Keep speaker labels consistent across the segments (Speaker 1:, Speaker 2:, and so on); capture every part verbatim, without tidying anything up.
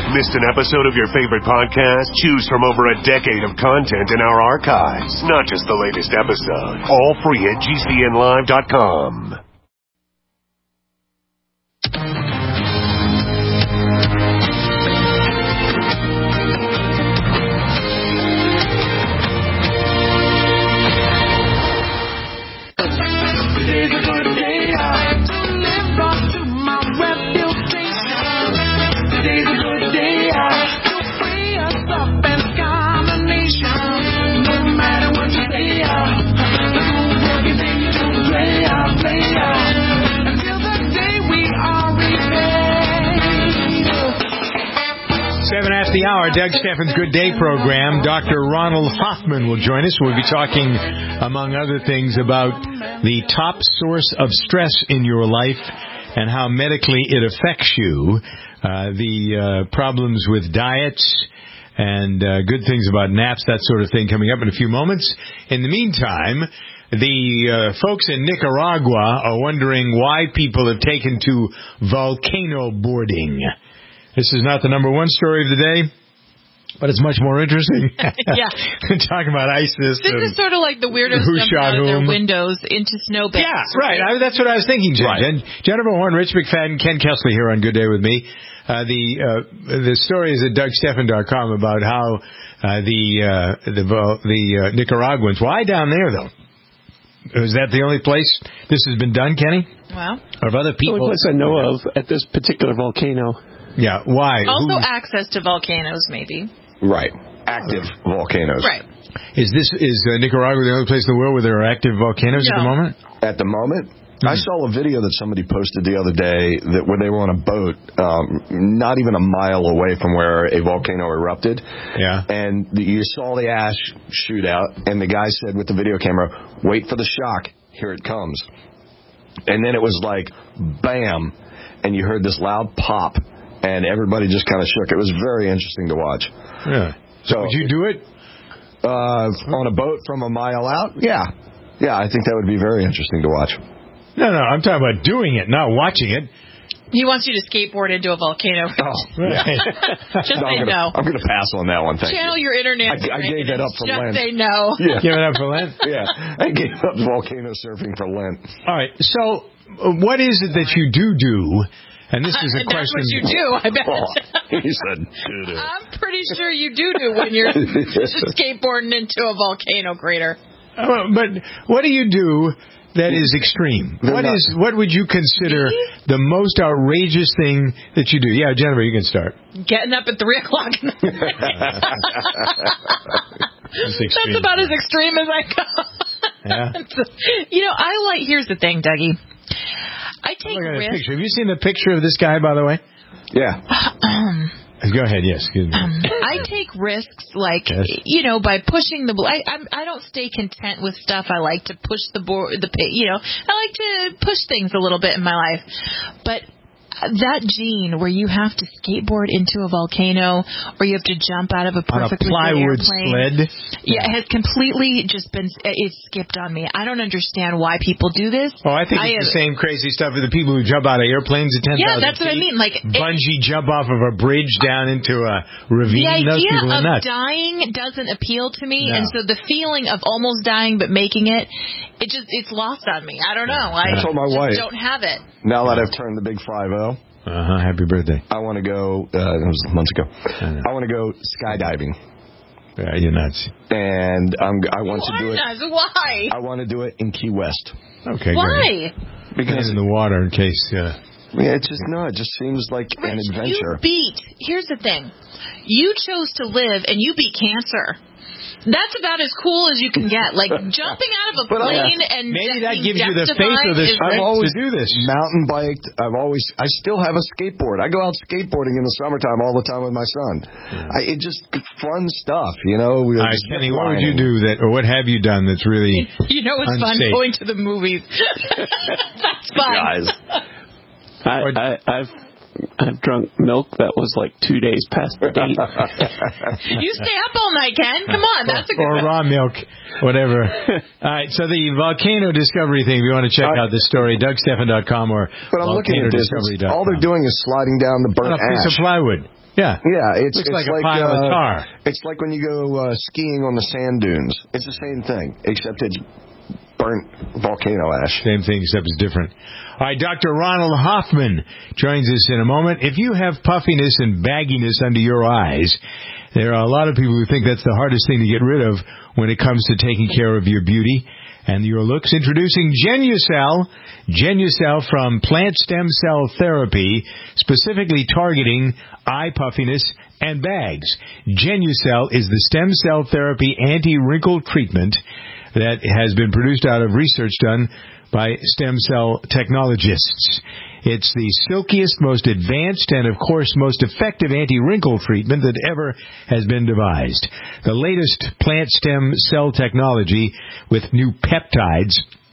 Speaker 1: Missed an episode of your favorite podcast? Choose from over a decade of content in our archives, not just the latest episode. All free at G C N live dot com.
Speaker 2: Seven after the hour, Doug Steffen's Good Day program. Doctor Ronald Hoffman will join us. We'll be talking, among other things, about the top source of stress in your life and how medically it affects you, uh, the uh, problems with diets, and uh, good things about naps, that sort of thing, coming up in a few moments. In the meantime, the uh, folks in Nicaragua are wondering why people have taken to volcano boarding. This is not the number one story of the day, but it's much more interesting.
Speaker 3: Yeah.
Speaker 2: Talking about ISIS.
Speaker 3: This is sort of like the weirdos
Speaker 2: who
Speaker 3: jumping
Speaker 2: shot
Speaker 3: out of their
Speaker 2: whom.
Speaker 3: windows into snowbanks.
Speaker 2: Yeah, right. I, that's what I was thinking, Jen.
Speaker 4: Right.
Speaker 2: And Jennifer Horn, Rich McFadden, Ken Kessley here on Good Day with me. Uh, the uh, the story is at Doug Steffen dot com about how uh, the uh, the the uh, Nicaraguans. Why down there though? Is that the only place this has been done, Kenny?
Speaker 3: Well,
Speaker 2: or have other people?
Speaker 5: The only place I know of at this particular volcano.
Speaker 2: Yeah. Why?
Speaker 3: Also,
Speaker 2: Who?
Speaker 3: access to volcanoes, maybe.
Speaker 4: Right. Active volcanoes.
Speaker 3: Right.
Speaker 2: Is this is uh, Nicaragua the only place in the world where there are active volcanoes
Speaker 3: No.
Speaker 2: at the moment?
Speaker 4: At the moment,
Speaker 2: Mm-hmm.
Speaker 4: I saw a video that somebody posted the other day that where they were on a boat, um, not even a mile away from where a volcano erupted.
Speaker 2: Yeah.
Speaker 4: And the, you saw the ash shoot out, and the guy said with the video camera, "Wait for the shock. Here it comes." And then it was like, bam, and you heard this loud pop, and everybody just kind of shook. It was very interesting to watch.
Speaker 2: Yeah.
Speaker 4: So
Speaker 2: would you do it?
Speaker 4: Uh, on a boat from a mile out? Yeah. Yeah, I think that would be very interesting to watch.
Speaker 2: No, no, I'm talking about doing it, not watching it.
Speaker 3: He wants you to skateboard into a volcano.
Speaker 4: Oh,
Speaker 2: Right.
Speaker 3: Just
Speaker 4: No,
Speaker 3: say
Speaker 4: I'm gonna,
Speaker 3: no.
Speaker 4: I'm going to pass on that one. Thank
Speaker 3: Channel
Speaker 4: you.
Speaker 3: your internet.
Speaker 4: I, I gave that up for
Speaker 3: Just
Speaker 4: Lent.
Speaker 3: say no.
Speaker 4: Yeah.
Speaker 2: Give it up for Lent?
Speaker 4: Yeah, I gave up volcano surfing for Lent.
Speaker 2: All right, so uh, what is it that you do do? And this is a
Speaker 3: And
Speaker 2: question.
Speaker 3: That's what you do, I bet.
Speaker 4: Oh, he said, "Doo-doo."
Speaker 3: I'm pretty sure you do do when you're just skateboarding into a volcano crater.
Speaker 2: Uh, but what do you do that is extreme?
Speaker 4: They're
Speaker 2: What
Speaker 4: not-
Speaker 2: is what would you consider the most outrageous thing that you do? Yeah, Jennifer, you can start.
Speaker 3: Getting up at three o'clock in the morning.
Speaker 2: That's extreme.
Speaker 3: That's about as extreme as I go.
Speaker 2: Yeah.
Speaker 3: You know, I like. Here's the thing, Dougie. I take
Speaker 2: Look at the
Speaker 3: risks.
Speaker 2: picture. Have you seen the picture of this guy, by the way?
Speaker 4: Yeah.
Speaker 2: Go ahead. Yes. Excuse me.
Speaker 3: Um, I take risks, like,
Speaker 2: Yes.
Speaker 3: you know, by pushing the. I I'm, I don't stay content with stuff. I like to push the board. The pa- you know, I like to push things a little bit in my life, but. That gene where you have to skateboard into a volcano or you have to jump out of a
Speaker 2: On a
Speaker 3: perfectly good
Speaker 2: plywood
Speaker 3: airplane.
Speaker 2: sled.
Speaker 3: Yeah, it has completely just been, it's skipped on me. I don't understand why people do this.
Speaker 2: Oh, I think
Speaker 3: I
Speaker 2: it's the
Speaker 3: have-
Speaker 2: same crazy stuff with the people who jump out of airplanes at ten thousand
Speaker 3: Yeah, that's what I
Speaker 2: feet.
Speaker 3: mean. Like it-
Speaker 2: Bungee jump off of a bridge down into a ravine.
Speaker 3: The
Speaker 2: Those
Speaker 3: idea
Speaker 2: people are
Speaker 3: of
Speaker 2: nuts.
Speaker 3: dying doesn't appeal to me,
Speaker 2: No.
Speaker 3: and so the feeling of almost dying but making it, it just it's lost on me. I don't know. I
Speaker 4: I told my
Speaker 3: just
Speaker 4: wife.
Speaker 3: don't have it.
Speaker 4: Now that I've turned the big five oh,
Speaker 2: Uh-huh. Happy birthday.
Speaker 4: I want to go, uh, that was months ago,
Speaker 2: I know.
Speaker 4: I want to go skydiving.
Speaker 2: Yeah, you're nuts.
Speaker 4: And I'm, I want to do it.
Speaker 3: Why? not? Why?
Speaker 4: I want to do it in Key West.
Speaker 2: Okay, great.
Speaker 3: Why?
Speaker 4: Because
Speaker 2: in the water in case. Uh,
Speaker 4: yeah, it's just no, it just seems like an
Speaker 3: Rich,
Speaker 4: adventure.
Speaker 3: you beat. Here's the thing. You chose to live, and you beat cancer. That's about as cool as you can get. Like jumping out of a
Speaker 4: But, uh,
Speaker 3: plane and
Speaker 2: maybe that
Speaker 3: being
Speaker 2: gives you the
Speaker 3: death
Speaker 2: faith or the
Speaker 3: defying is-
Speaker 2: strength
Speaker 4: I've always
Speaker 2: to do this.
Speaker 4: mountain biked. I've always, I still have a skateboard. I go out skateboarding in the summertime all the time with my son. I, it just fun stuff, you know. We
Speaker 2: All right,
Speaker 4: just
Speaker 2: Kenny,
Speaker 4: zip
Speaker 2: what would you
Speaker 4: lining.
Speaker 2: do that, or what have you done that's really
Speaker 3: You know it's fun
Speaker 2: unsafe?
Speaker 3: going to the movies. That's fun.
Speaker 4: Guys,
Speaker 5: I, I, I've I've drunk milk that was like two days past the date.
Speaker 3: You stay up all night, Ken. Come on, that's a good
Speaker 2: or
Speaker 3: one.
Speaker 2: raw milk, whatever. All right, so the volcano discovery thing, if you want to check
Speaker 4: Uh,
Speaker 2: out this story, Doug Steffen dot com or
Speaker 4: but I'm looking at this.
Speaker 2: volcano discovery dot com.
Speaker 4: All they're doing is sliding down the
Speaker 2: On
Speaker 4: burnt
Speaker 2: a piece
Speaker 4: ash.
Speaker 2: of plywood. Yeah.
Speaker 4: Yeah, it's,
Speaker 2: Looks
Speaker 4: it's
Speaker 2: like a
Speaker 4: like,
Speaker 2: pile
Speaker 4: uh,
Speaker 2: of tar.
Speaker 4: It's like when you go uh, skiing on the sand dunes. It's the same thing, except it's burnt volcano ash.
Speaker 2: Same thing, except it's different. All right, Doctor Ronald Hoffman joins us in a moment. If you have puffiness and bagginess under your eyes, there are a lot of people who think that's the hardest thing to get rid of when it comes to taking care of your beauty and your looks. Introducing Genucel. Genucel from Plant Stem Cell Therapy, specifically targeting eye puffiness and bags. Genucel is the stem cell therapy anti-wrinkle treatment that has been produced out of research done by stem cell technologists. It's the silkiest, most advanced, and, of course, most effective anti-wrinkle treatment that ever has been devised. The latest plant stem cell technology with new peptides,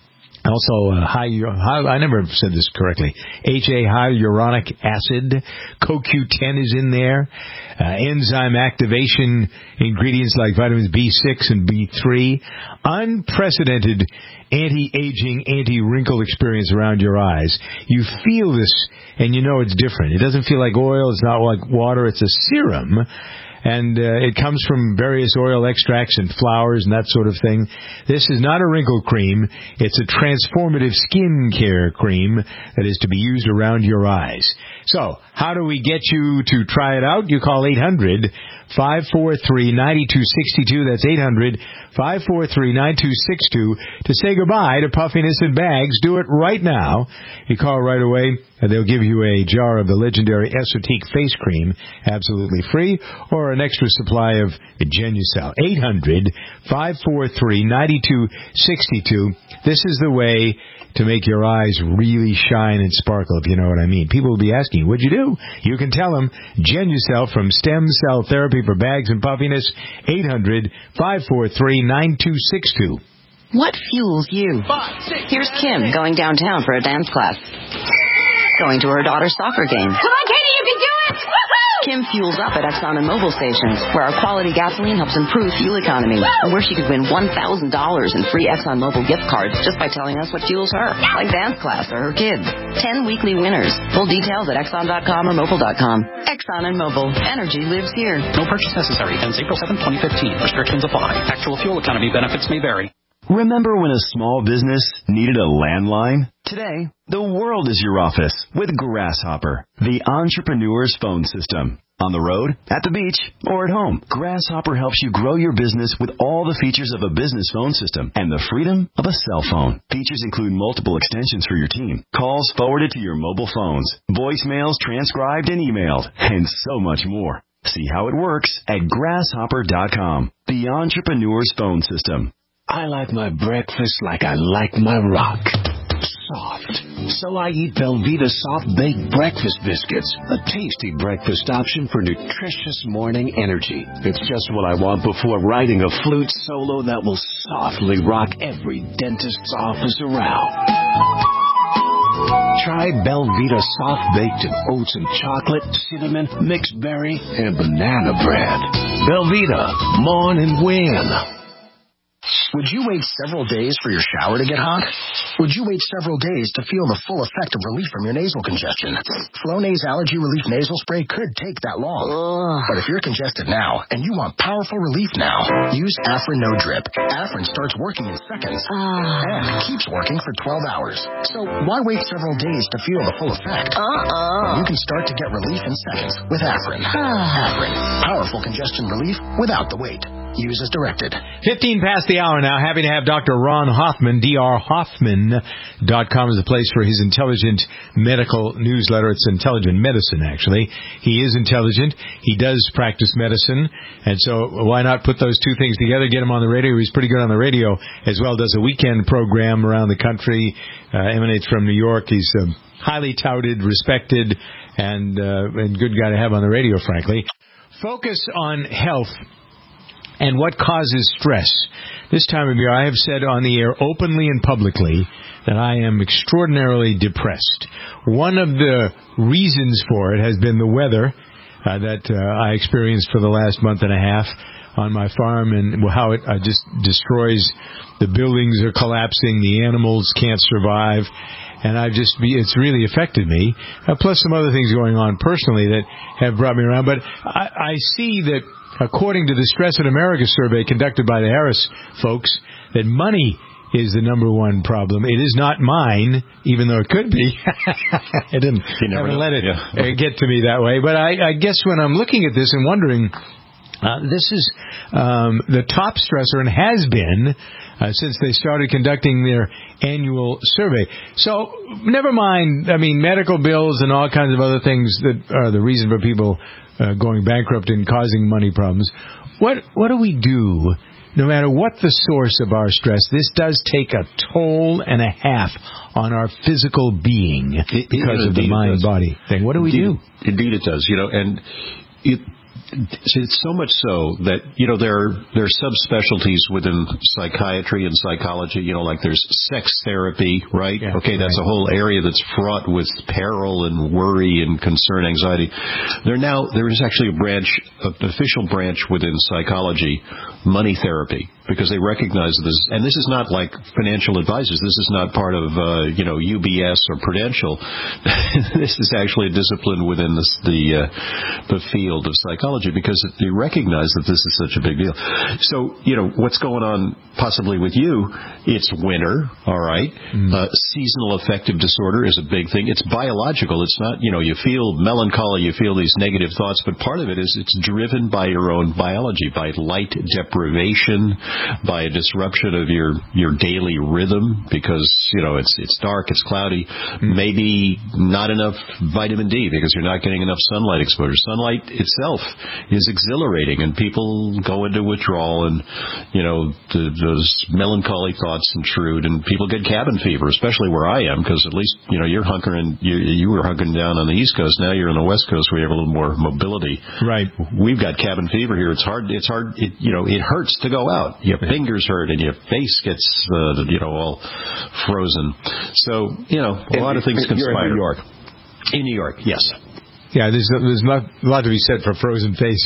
Speaker 2: also uh, high, high, I never said this correctly, H A hyaluronic acid, C O Q ten is in there, uh, enzyme activation ingredients like vitamins B six and B three, unprecedented anti-aging, anti-wrinkle experience around your eyes. You feel this, and you know it's different. It doesn't feel like oil, it's not like water, it's a serum. And uh, it comes from various oil extracts and flowers and that sort of thing. This is not a wrinkle cream. It's a transformative skin care cream that is to be used around your eyes. So, how do we get you to try it out? You call eight hundred, five four three, nine two six two. That's eight hundred, five four three, nine two six two to say goodbye to puffiness and bags. Do it right now. You call right away, and they'll give you a jar of the legendary Esotique face cream, absolutely free, or an extra supply of Genucel. eight hundred, five four three, nine two six two. This is the way to make your eyes really shine and sparkle, if you know what I mean. People will be asking, what'd you do? You can tell them. Genucel from Stem Cell Therapy for Bags and Puffiness, eight hundred, five four three, nine two six two.
Speaker 6: What fuels you? Here's Kim going downtown for a dance class. Going to her daughter's soccer game.
Speaker 7: Come on, Katie, you can do it! Woo-hoo!
Speaker 6: Kim fuels up at Exxon and Mobil stations, where our quality gasoline helps improve fuel economy, and where she could win one thousand dollars in free Exxon Mobil gift cards just by telling us what fuels her, like dance class or her kids. Ten weekly winners. Full details at Exxon dot com or Mobil dot com. Exxon and Mobil. Energy lives here.
Speaker 8: No purchase necessary. Ends April seventh, twenty fifteen. Restrictions apply. Actual fuel economy benefits may vary.
Speaker 9: Remember when a small business needed a landline? Today, the world is your office with Grasshopper, the entrepreneur's phone system. On the road, at the beach, or at home, Grasshopper helps you grow your business with all the features of a business phone system and the freedom of a cell phone. Features include multiple extensions for your team, calls forwarded to your mobile phones, voicemails transcribed and emailed, and so much more. See how it works at grasshopper dot com, the entrepreneur's phone system.
Speaker 10: I like my breakfast like I like my rock. Soft. So I eat Belvita Soft Baked Breakfast Biscuits, a tasty breakfast option for nutritious morning energy. It's just what I want before writing a flute solo that will softly rock every dentist's office around. Try Belvita Soft Baked in oats and chocolate, cinnamon, mixed berry, and banana bread. Belvita, mourn and win.
Speaker 11: Would you wait several days for your shower to get hot? Would you wait several days to feel the full effect of relief from your nasal congestion? Flonase Allergy Relief Nasal Spray could take that long. Ugh. But if you're congested now and you want powerful relief now, use Afrin No Drip. Afrin starts working in seconds uh. and keeps working for twelve hours. So why wait several days to feel the full effect? Uh-uh. You can start to get relief in seconds with Afrin. Afrin. Powerful congestion relief without the wait. Use as directed.
Speaker 2: fifteen past the hour now. Happy to have Doctor Ron Hoffman. D R Hoffman dot com is the place for his intelligent medical newsletter. It's intelligent medicine, actually. He is intelligent. He does practice medicine. And so why not put those two things together, get him on the radio? He's pretty good on the radio as well. Does a weekend program around the country. Uh, emanates from New York. He's um, highly touted, respected, and, uh, and good guy to have on the radio, frankly. Focus on health and what causes stress. This time of year, I have said on the air openly and publicly that I am extraordinarily depressed. One of the reasons for it has been the weather uh, that uh, I experienced for the last month and a half on my farm, and how it uh, just destroys. The buildings are collapsing, the animals can't survive, and I've just be, it's really affected me. Uh, plus some other things going on personally that have brought me around. But I, I see that according to the Stress in America survey conducted by the Harris folks, that money is the number one problem. It is not mine, even though it could be. I didn't haven't let it yeah. get to me that way. But I, I guess when I'm looking at this and wondering, uh, this is um, the top stressor and has been uh, since they started conducting their annual survey. So never mind, I mean, medical bills and all kinds of other things that are the reason for people uh, going bankrupt and causing money problems. What what do we do? No matter what the source of our stress, this does take a toll and a half on our physical being because it, of the mind-body thing. What do we
Speaker 12: indeed,
Speaker 2: do?
Speaker 12: Indeed it does. You know, and it, it's so much so that, you know, there are, there are subspecialties within psychiatry and psychology, you know, like there's sex therapy, right?
Speaker 2: Yeah,
Speaker 12: okay, that's
Speaker 2: right.
Speaker 12: a whole area that's fraught with peril and worry and concern, anxiety. There now, there is actually a branch, an official branch within psychology, money therapy, because they recognize this, and this is not like financial advisors. This is not part of, uh, you know, U B S or Prudential. This is actually a discipline within this, the uh, the field of psychology, because they recognize that this is such a big deal. So, you know, what's going on possibly with you? It's winter, all right. Mm. Uh, seasonal affective disorder is a big thing. It's biological. It's not, you know, you feel melancholy, you feel these negative thoughts, but part of it is it's driven by your own biology, by light deprivation, by a disruption of your, your daily rhythm, because, you know, it's it's dark, it's cloudy, mm. maybe not enough vitamin D because you're not getting enough sunlight exposure. Sunlight itself is exhilarating, and people go into withdrawal, and, you know, the, those melancholy thoughts intrude, and people get cabin fever, especially where I am, because at least, you know, you're hunkering, you, you were hunkering down on the East Coast. Now you're on the West Coast where you have a little more mobility.
Speaker 2: Right.
Speaker 12: We've got cabin fever here. It's hard, it's hard, it, you know, it hurts to go out. Your fingers hurt, and your face gets, uh, you know, all frozen. So, you know, a lot of things conspire.
Speaker 4: You're in New York.
Speaker 12: In New York, yes.
Speaker 2: Yeah, there's there's not, a lot to be said for frozen face.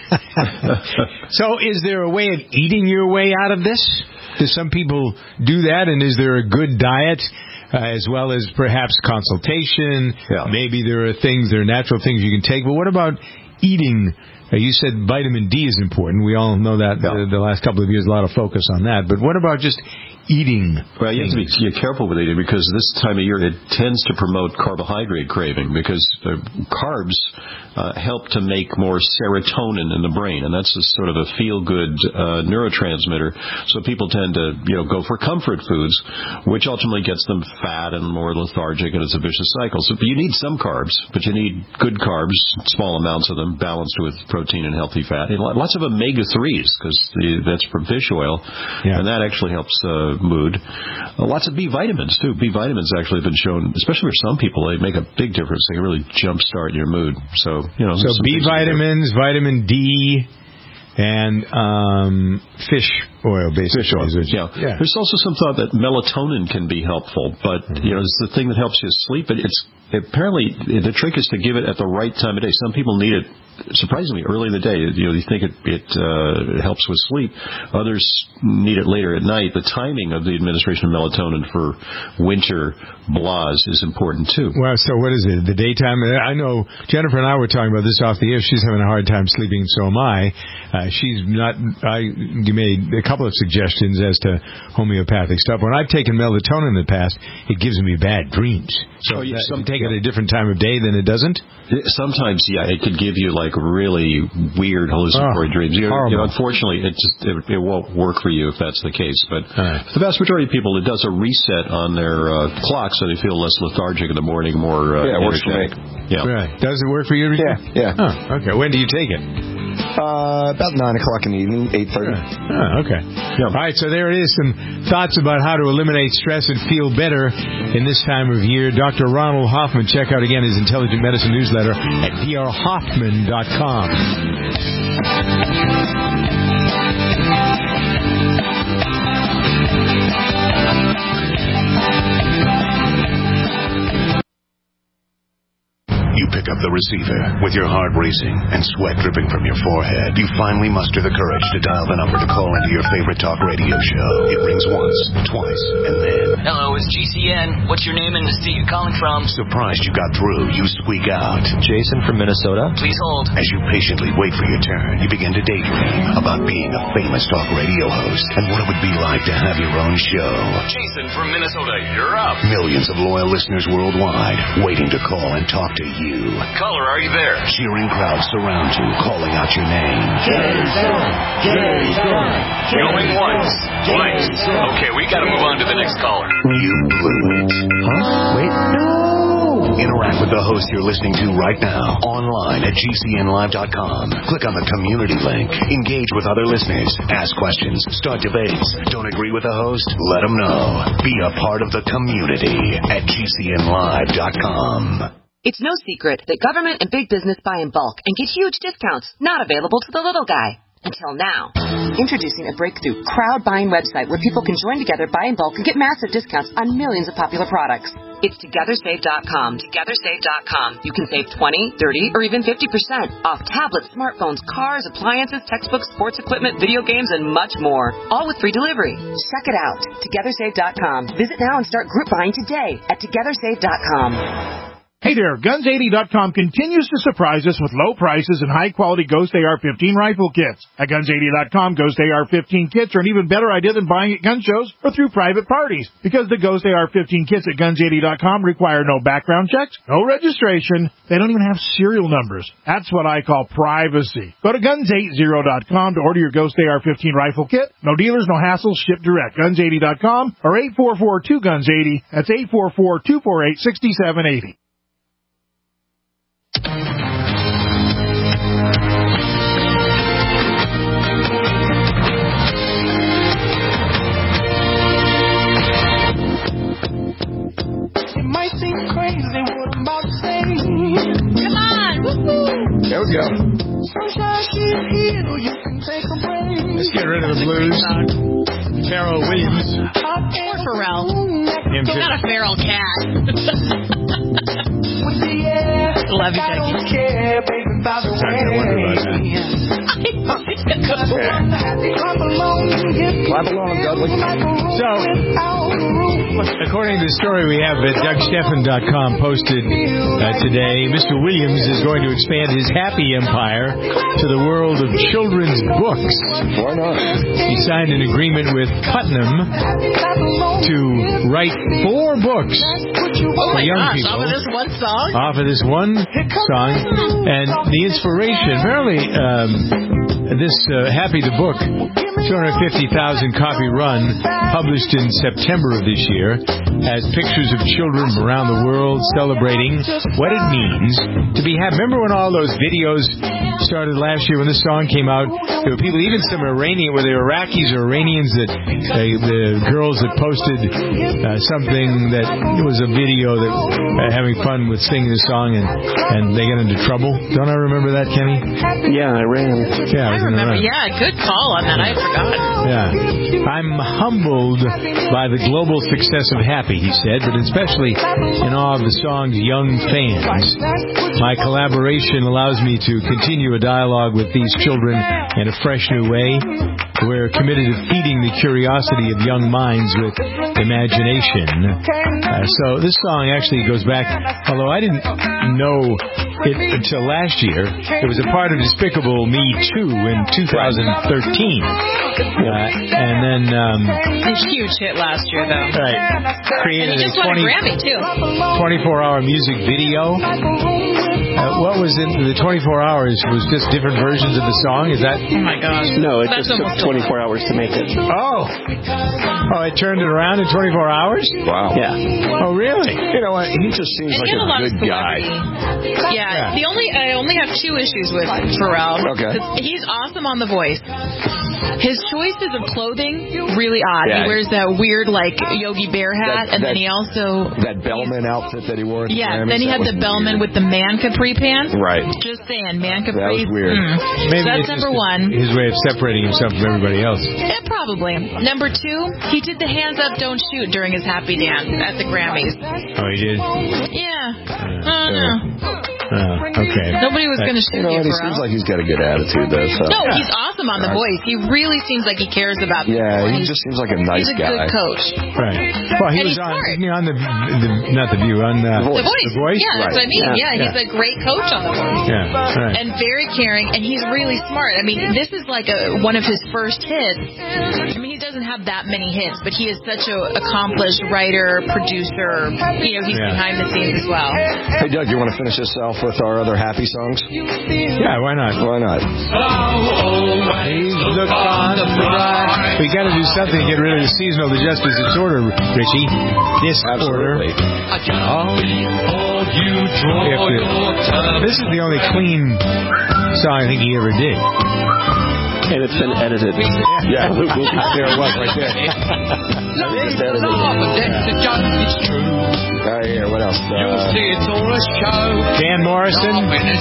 Speaker 2: So is there a way of eating your way out of this? Do some people do that, and is there a good diet uh, as well as perhaps consultation?
Speaker 12: Yeah.
Speaker 2: Maybe there are things, there are natural things you can take, but what about eating? Uh, you said vitamin D is important. We all know that yeah. the, the last couple of years, a lot of focus on that. But what about just eating?
Speaker 12: Well, you have to be you're careful with eating, because this time of year it tends to promote carbohydrate craving, because uh, carbs uh, help to make more serotonin in the brain, and that's a sort of a feel-good uh, neurotransmitter. So people tend to, you know, go for comfort foods, which ultimately gets them fat and more lethargic, and it's a vicious cycle. So you need some carbs, but you need good carbs, small amounts of them, balanced with protein and healthy fat. And lots of omega threes, because that's from fish oil, yeah. and that actually helps uh, mood. Uh, lots of B vitamins, too. B vitamins actually have been shown, especially for some people, they make a big difference. They can really jumpstart your mood. So, you know.
Speaker 2: So B vitamins, vitamin D, and um, fish oil, basically.
Speaker 12: Fish oil, yeah.
Speaker 2: yeah.
Speaker 12: There's also some thought that melatonin can be helpful, but, mm-hmm. you know, it's the thing that helps you sleep. But it's apparently, the trick is to give it at the right time of day. Some people need it surprisingly early in the day. You know, you think it, it uh, helps with sleep. Others need it later at night. The timing of the administration of melatonin for winter blahs is important, too.
Speaker 2: Well, so what is it? The daytime? I know Jennifer and I were talking about this off the air. She's having a hard time sleeping, so am I. Uh, she's not, I, you made a couple of suggestions as to homeopathic stuff. When I've taken melatonin in the past, it gives me bad dreams. So oh, yeah, that, some, if you take yeah. it at a different time of day, then it doesn't?
Speaker 12: Sometimes, yeah, it could give you, like, really weird hallucinatory oh, dreams. You know, you know, unfortunately, it just it, it won't work for you if that's the case. But right. the vast majority of people, it does a reset on their uh, clock, so they feel less lethargic in the morning, more uh,
Speaker 4: yeah, it works for me.
Speaker 12: Yeah,
Speaker 2: right. Does it work for you?
Speaker 4: Yeah, yeah.
Speaker 2: Oh, okay. When do you take it?
Speaker 4: Uh, about nine o'clock in the evening, eight thirty.
Speaker 2: Oh, okay. Yeah. All right, so there it is. Some thoughts about how to eliminate stress and feel better in this time of year. Doctor Ronald Hoffman. Check out again his Intelligent Medicine newsletter at d r hoffman dot com.
Speaker 1: You
Speaker 13: pick up the receiver. With your heart racing and sweat dripping from your forehead, you finally muster the courage to dial the number to call into your favorite talk radio show. It rings once, twice, and then...
Speaker 14: Hello, it's G C N. What's your name and the state you're calling from?
Speaker 13: Surprised you got through, you squeak out.
Speaker 15: Jason from Minnesota.
Speaker 14: Please hold.
Speaker 13: As you patiently wait for your turn, you begin to daydream about being a famous talk radio host and what it would be like to have your own show.
Speaker 14: Jason from Minnesota, you're up.
Speaker 13: Millions of loyal listeners worldwide waiting to call and talk to you.
Speaker 14: Caller, are you there?
Speaker 13: Cheering crowds surround you, calling out your name.
Speaker 14: Jason! Jason! Going once, twice. Okay, we gotta move on to the next caller.
Speaker 13: You blew it. Huh? Wait, no! Interact with the host you're listening to right now online at G C N live dot com. Click on the community link. Engage with other listeners. Ask questions. Start debates. Don't agree with the host? Let them know. Be a part of the community at G C N live dot com.
Speaker 16: It's no secret that government and big business buy in bulk and get huge discounts not available to the little guy. Until now. Introducing a breakthrough crowd buying website where people can join together, buy in bulk, and get massive discounts on millions of popular products. It's Together Save dot com. Together Save dot com. You can save twenty, thirty, or even fifty percent off tablets, smartphones, cars, appliances, textbooks, sports equipment, video games, and much more. All with free delivery. Check it out. Together Save dot com. Visit now and start group buying today at Together Save dot com.
Speaker 17: Hey there, Guns eighty dot com continues to surprise us with low prices and high-quality Ghost A R fifteen rifle kits. At Guns eighty dot com, Ghost A R fifteen kits are an even better idea than buying at gun shows or through private parties, because the Ghost A R fifteen kits at Guns eighty dot com require no background checks, no registration, they don't even have serial numbers. That's what I call privacy. Go to Guns eighty dot com to order your Ghost A R fifteen rifle kit. No dealers, no hassles, ship direct. Guns eighty dot com or eight four four two guns eighty. That's eight four four two four eight six seven eight zero.
Speaker 18: It might seem crazy what I'm about to say. Come on, woo-hoo.
Speaker 2: There we go.
Speaker 18: Sunshine, she's here, you can take a break.
Speaker 2: Let's get rid of the blues. Pharrell Williams.
Speaker 3: Poor Pharrell.
Speaker 2: Him
Speaker 3: He's
Speaker 2: too.
Speaker 3: not a feral cat. Love you, Jackie.
Speaker 2: Sometimes I wonder about that.
Speaker 4: Clap along, Dudley.
Speaker 2: So, according to the story we have at Doug Stephan dot com posted uh, today, Mister Williams is going to expand his happy empire to the world of children's books.
Speaker 4: Why not?
Speaker 2: He signed an agreement with Putnam to write four books
Speaker 3: Oh
Speaker 2: for
Speaker 3: my
Speaker 2: young
Speaker 3: gosh,
Speaker 2: people.
Speaker 3: off of this one song?
Speaker 2: Off of this one song. And the inspiration, apparently, um, this uh, Happy the Book, two hundred fifty thousand copy run, published in September of this year, has pictures of children from around the world celebrating what it means to be happy. Remember when all those videos started last year when this song came out? There were people, even some Iranian, were they Iraqis or Iranians, that uh, the girls that posted uh, something that was a video that uh, having fun with singing the song, and, and they got into trouble. Don't I remember that, Kenny?
Speaker 5: Yeah, I ran.
Speaker 2: Yeah,
Speaker 3: I remember. Yeah, good call on that. I had forgotten.
Speaker 2: Yeah. I'm humbled by the global success of Happy, he said, but especially in awe of the song's young fans. My collaboration allows me to continue a dialogue with these children in a fresh new way. We're committed to feeding the curiosity of young minds with imagination. Uh, so this song actually goes back, although I didn't know it until last year. It was a part of Despicable Me two in two thousand thirteen. Uh, and then... Um,
Speaker 3: a huge hit last year, though.
Speaker 2: Right. Created
Speaker 3: and he just
Speaker 2: a
Speaker 3: won a Grammy, too.
Speaker 2: twenty-four hour music video. Uh, what was in the twenty-four hours? Was just different versions of the song? Is that...
Speaker 3: Oh, my gosh.
Speaker 5: No, it
Speaker 3: That's
Speaker 5: just took twenty-four hours to make it.
Speaker 2: Oh. Oh, it turned it around in twenty-four hours?
Speaker 4: Wow.
Speaker 5: Yeah.
Speaker 2: Oh, really?
Speaker 4: You know what? He just seems
Speaker 3: And
Speaker 4: like
Speaker 3: he had a lot
Speaker 4: a
Speaker 3: of
Speaker 4: good guy.
Speaker 3: Yeah,
Speaker 2: Yeah.
Speaker 3: the only I only have two issues with Pharrell.
Speaker 4: Okay.
Speaker 3: He's awesome on The Voice. His choices of clothing, really odd.
Speaker 4: Yeah.
Speaker 3: He wears that weird, like, Yogi Bear hat,
Speaker 4: That-
Speaker 3: and
Speaker 4: that-
Speaker 3: then he also...
Speaker 4: That Bellman outfit that he wore at the
Speaker 3: Yeah,
Speaker 4: Grammys,
Speaker 3: then he
Speaker 4: that
Speaker 3: had the
Speaker 4: was
Speaker 3: Bellman
Speaker 4: weird.
Speaker 3: with the man capri pants.
Speaker 4: Right.
Speaker 3: Just saying, man capri.
Speaker 4: That was weird.
Speaker 3: Mm.
Speaker 2: Maybe
Speaker 3: So that's
Speaker 2: it's
Speaker 3: number
Speaker 2: just
Speaker 3: one.
Speaker 2: his way of separating himself from everybody else.
Speaker 3: Yeah, probably. Number two, he did the hands up, don't shoot during his happy dance at the Grammys.
Speaker 2: Oh, he did?
Speaker 3: Yeah. I don't know.
Speaker 2: Uh, okay.
Speaker 3: Nobody was going to shoot
Speaker 4: you. Know,
Speaker 3: you,
Speaker 4: he
Speaker 3: Pharrell.
Speaker 4: seems like he's got a good attitude, though. So.
Speaker 3: No, he's awesome on The Voice. He really seems like he cares about people.
Speaker 4: Yeah, he just seems like a nice
Speaker 3: he's a
Speaker 4: guy.
Speaker 3: good coach.
Speaker 2: Right. Well, he
Speaker 3: And
Speaker 2: was
Speaker 3: he's
Speaker 2: on,
Speaker 3: smart.
Speaker 2: you know, on the, the, not the View, on uh,
Speaker 3: The Voice.
Speaker 2: The Voice?
Speaker 3: Yeah, that's what I mean. Yeah,
Speaker 2: Yeah.
Speaker 3: he's a great coach on The Voice.
Speaker 2: Yeah, right.
Speaker 3: And very caring, and he's really smart. I mean, this is like a, one of his first hits. I mean, he doesn't have that many hits, but he is such an accomplished writer, producer. You know, he's
Speaker 4: Yeah.
Speaker 3: behind the scenes as well.
Speaker 4: Hey, Doug, you want to finish this off with our other happy songs?
Speaker 2: Yeah, why not?
Speaker 4: Why not?
Speaker 2: Please look on the bright. We got to do something to get rid of the seasonal justice disorder, Richie. Disorder.
Speaker 4: Absolutely.
Speaker 2: Oh. We have to- This is the only clean song I think he ever did.
Speaker 5: And it's been edited.
Speaker 4: Yeah, there it was right there. Just edited it. All right, here, what else? Uh,
Speaker 2: Dan Morrison.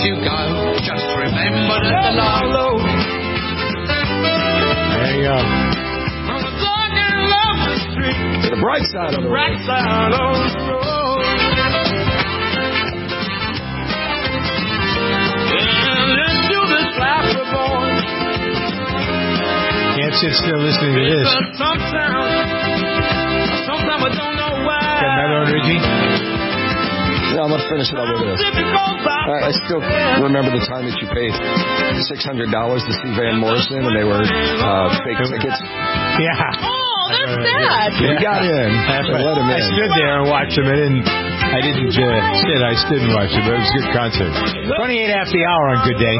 Speaker 2: There you go.
Speaker 4: To the bright side of the road.
Speaker 2: Can't sit still listening to this. Got another one, Richie?
Speaker 4: Yeah, I'm going to finish it up with this. I, I still remember the time that you paid six hundred dollars to see Van Morrison, and they were uh, fake tickets.
Speaker 2: Yeah.
Speaker 3: Oh, that's sad.
Speaker 4: We got in.
Speaker 2: That's
Speaker 4: They
Speaker 2: right.
Speaker 4: let him
Speaker 2: I
Speaker 4: in.
Speaker 2: stood there and watched him. I didn't. I didn't uh, sit. I stood and watched it, but it was a good concert. Twenty-eight after the hour on Good Day.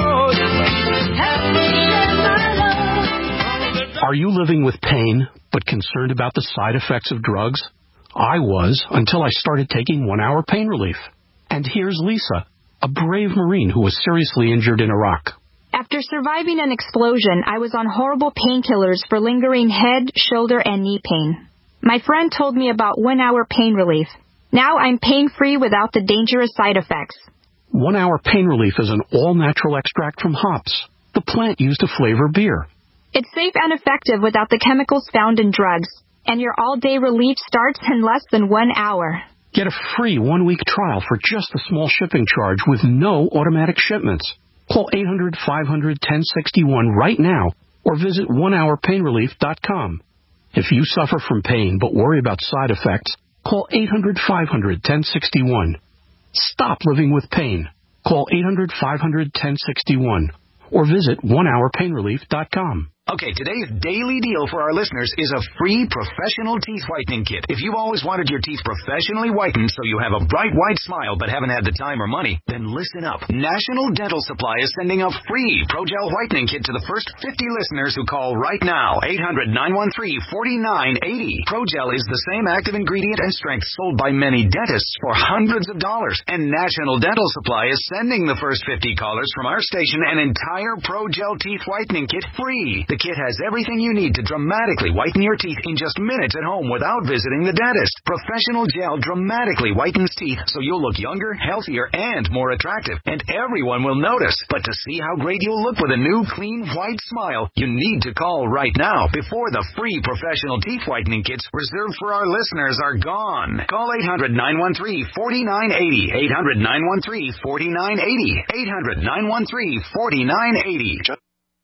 Speaker 10: Are you living with pain but concerned about the side effects of drugs? I was until I started taking one-hour pain relief. And here's Lisa, a brave Marine who was seriously injured in Iraq.
Speaker 15: After surviving an explosion, I was on horrible painkillers for lingering head, shoulder, and knee pain. My friend told me about one-hour pain relief. Now I'm pain-free without the dangerous side effects.
Speaker 10: One-hour pain relief is an all-natural extract from hops, the plant used to flavor beer.
Speaker 15: It's safe and effective without the chemicals found in drugs, and your all-day relief starts in less than one hour.
Speaker 10: Get a free one-week trial for just a small shipping charge with no automatic shipments. Call eight hundred, five hundred, ten sixty-one right now or visit one hour pain relief dot com. If you suffer from pain but worry about side effects, call eight hundred, five hundred, ten sixty-one. Stop living with pain. Call eight hundred, five hundred, ten sixty-one or visit one hour pain relief dot com.
Speaker 19: Okay, today's daily deal for our listeners is a free professional teeth whitening kit. If you've always wanted your teeth professionally whitened so you have a bright white smile but haven't had the time or money, then listen up. National Dental Supply is sending a free ProGel whitening kit to the first fifty listeners who call right now. eight hundred, nine one three, four nine eight zero. ProGel is the same active ingredient and strength sold by many dentists for hundreds of dollars. And National Dental Supply is sending the first fifty callers from our station an entire ProGel teeth whitening kit free. The kit has everything you need to dramatically whiten your teeth in just minutes at home without visiting the dentist. Professional gel dramatically whitens teeth so you'll look younger, healthier, and more attractive. And everyone will notice. But to see how great you'll look with a new, clean, white smile, you need to call right now before the free professional teeth whitening kits reserved for our listeners are gone. Call eight hundred, nine one three, four nine eight zero. eight hundred, nine one three, four nine eight zero. eight hundred, nine one three, four nine eight zero.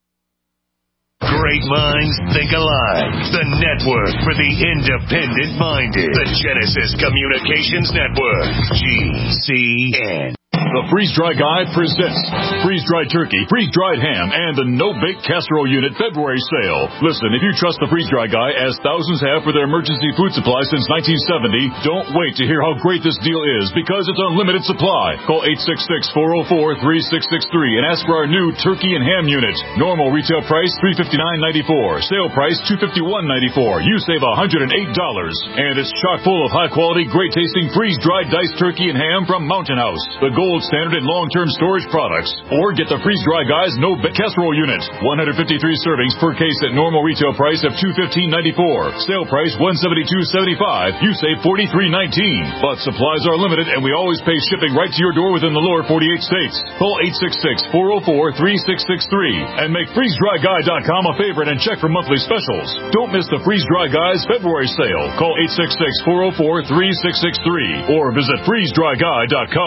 Speaker 1: Great minds think alike. The network for the independent-minded. The Genesis Communications Network. G C N.
Speaker 20: The Freeze-Dry Guy presents freeze-dried turkey, freeze-dried ham, and the no-bake casserole unit February sale. Listen, if you trust the Freeze-Dry Guy, as thousands have for their emergency food supply since nineteen seventy, don't wait to hear how great this deal is, because it's unlimited supply. Call eight six six, four oh four, three six six three and ask for our new turkey and ham unit. Normal retail price three hundred fifty-nine dollars and ninety-four cents. Sale price two hundred fifty-one dollars and ninety-four cents. You save one hundred eight dollars. And it's chock full of high-quality, great-tasting freeze-dried diced turkey and ham from Mountain House, the gold standard in long-term storage products. Or get the Freeze-Dry Guy's no-bake casserole unit. one hundred fifty-three servings per case at normal retail price of two hundred fifteen dollars and ninety-four cents. Sale price one hundred seventy-two dollars and seventy-five cents. You save forty-three dollars and nineteen cents. But supplies are limited, and we always pay shipping right to your door within the lower forty-eight states. Call eight six six, four oh four, three six six three and make freeze dry guy dot com a favorite and check for monthly specials. Don't miss the Freeze-Dry Guy's February sale. Call eight six six, four oh four, three six six three or visit freeze dry guy dot com.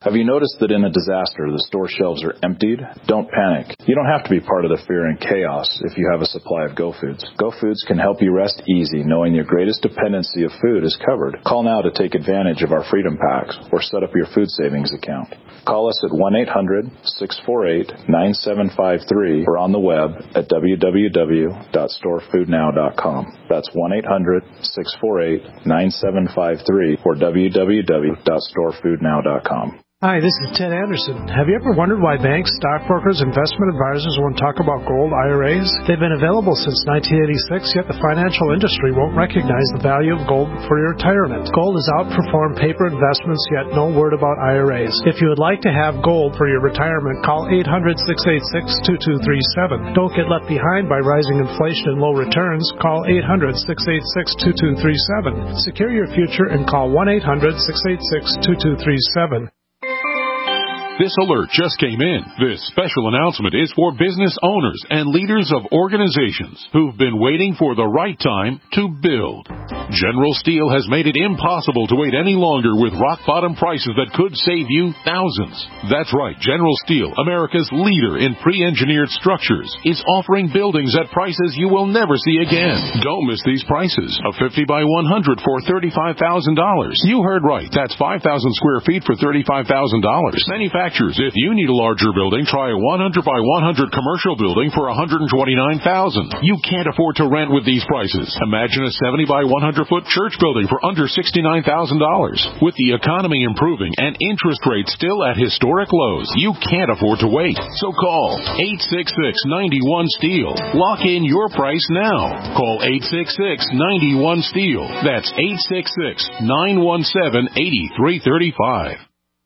Speaker 21: Have you noticed that in a disaster, the store shelves are emptied? Don't panic. You don't have to be part of the fear and chaos if you have a supply of GoFoods. GoFoods can help you rest easy knowing your greatest dependency of food is covered. Call now to take advantage of our Freedom Packs or set up your food savings account. Call us at one eight hundred, six four eight, nine seven five three or on the web at w w w dot store food now dot com. That's one eight hundred, six four eight, nine seven five three or w w w dot store food now dot com.
Speaker 22: Hi, this is Ted Anderson. Have you ever wondered why banks, stockbrokers, investment advisors won't talk about gold I R As? They've been available since nineteen eighty-six, yet the financial industry won't recognize the value of gold for your retirement. Gold has outperformed paper investments, yet no word about I R As. If you would like to have gold for your retirement, call eight hundred, six eight six, two two three seven. Don't get left behind by rising inflation and low returns. Call eight hundred, six eight six, two two three seven. Secure your future and call one eight hundred, six eight six, two two three seven.
Speaker 23: This alert just came in. This special announcement is for business owners and leaders of organizations who've been waiting for the right time to build. General Steel has made it impossible to wait any longer with rock-bottom prices that could save you thousands. That's right. General Steel, America's leader in pre-engineered structures, is offering buildings at prices you will never see again. Don't miss these prices. A fifty by one hundred for thirty-five thousand dollars. You heard right. That's five thousand square feet for thirty-five thousand dollars. Manufacturers, if you need a larger building, try a one hundred by one hundred commercial building for one hundred twenty-nine thousand dollars. You can't afford to rent with these prices. Imagine a seventy by one hundred foot church building for under sixty-nine thousand dollars. With the economy improving and interest rates still at historic lows, you can't afford to wait. So call eight six six, nine one, STEEL. Lock in your price now. Call eight six six, nine one, STEEL. That's eight six six, nine one seven, eight three three five.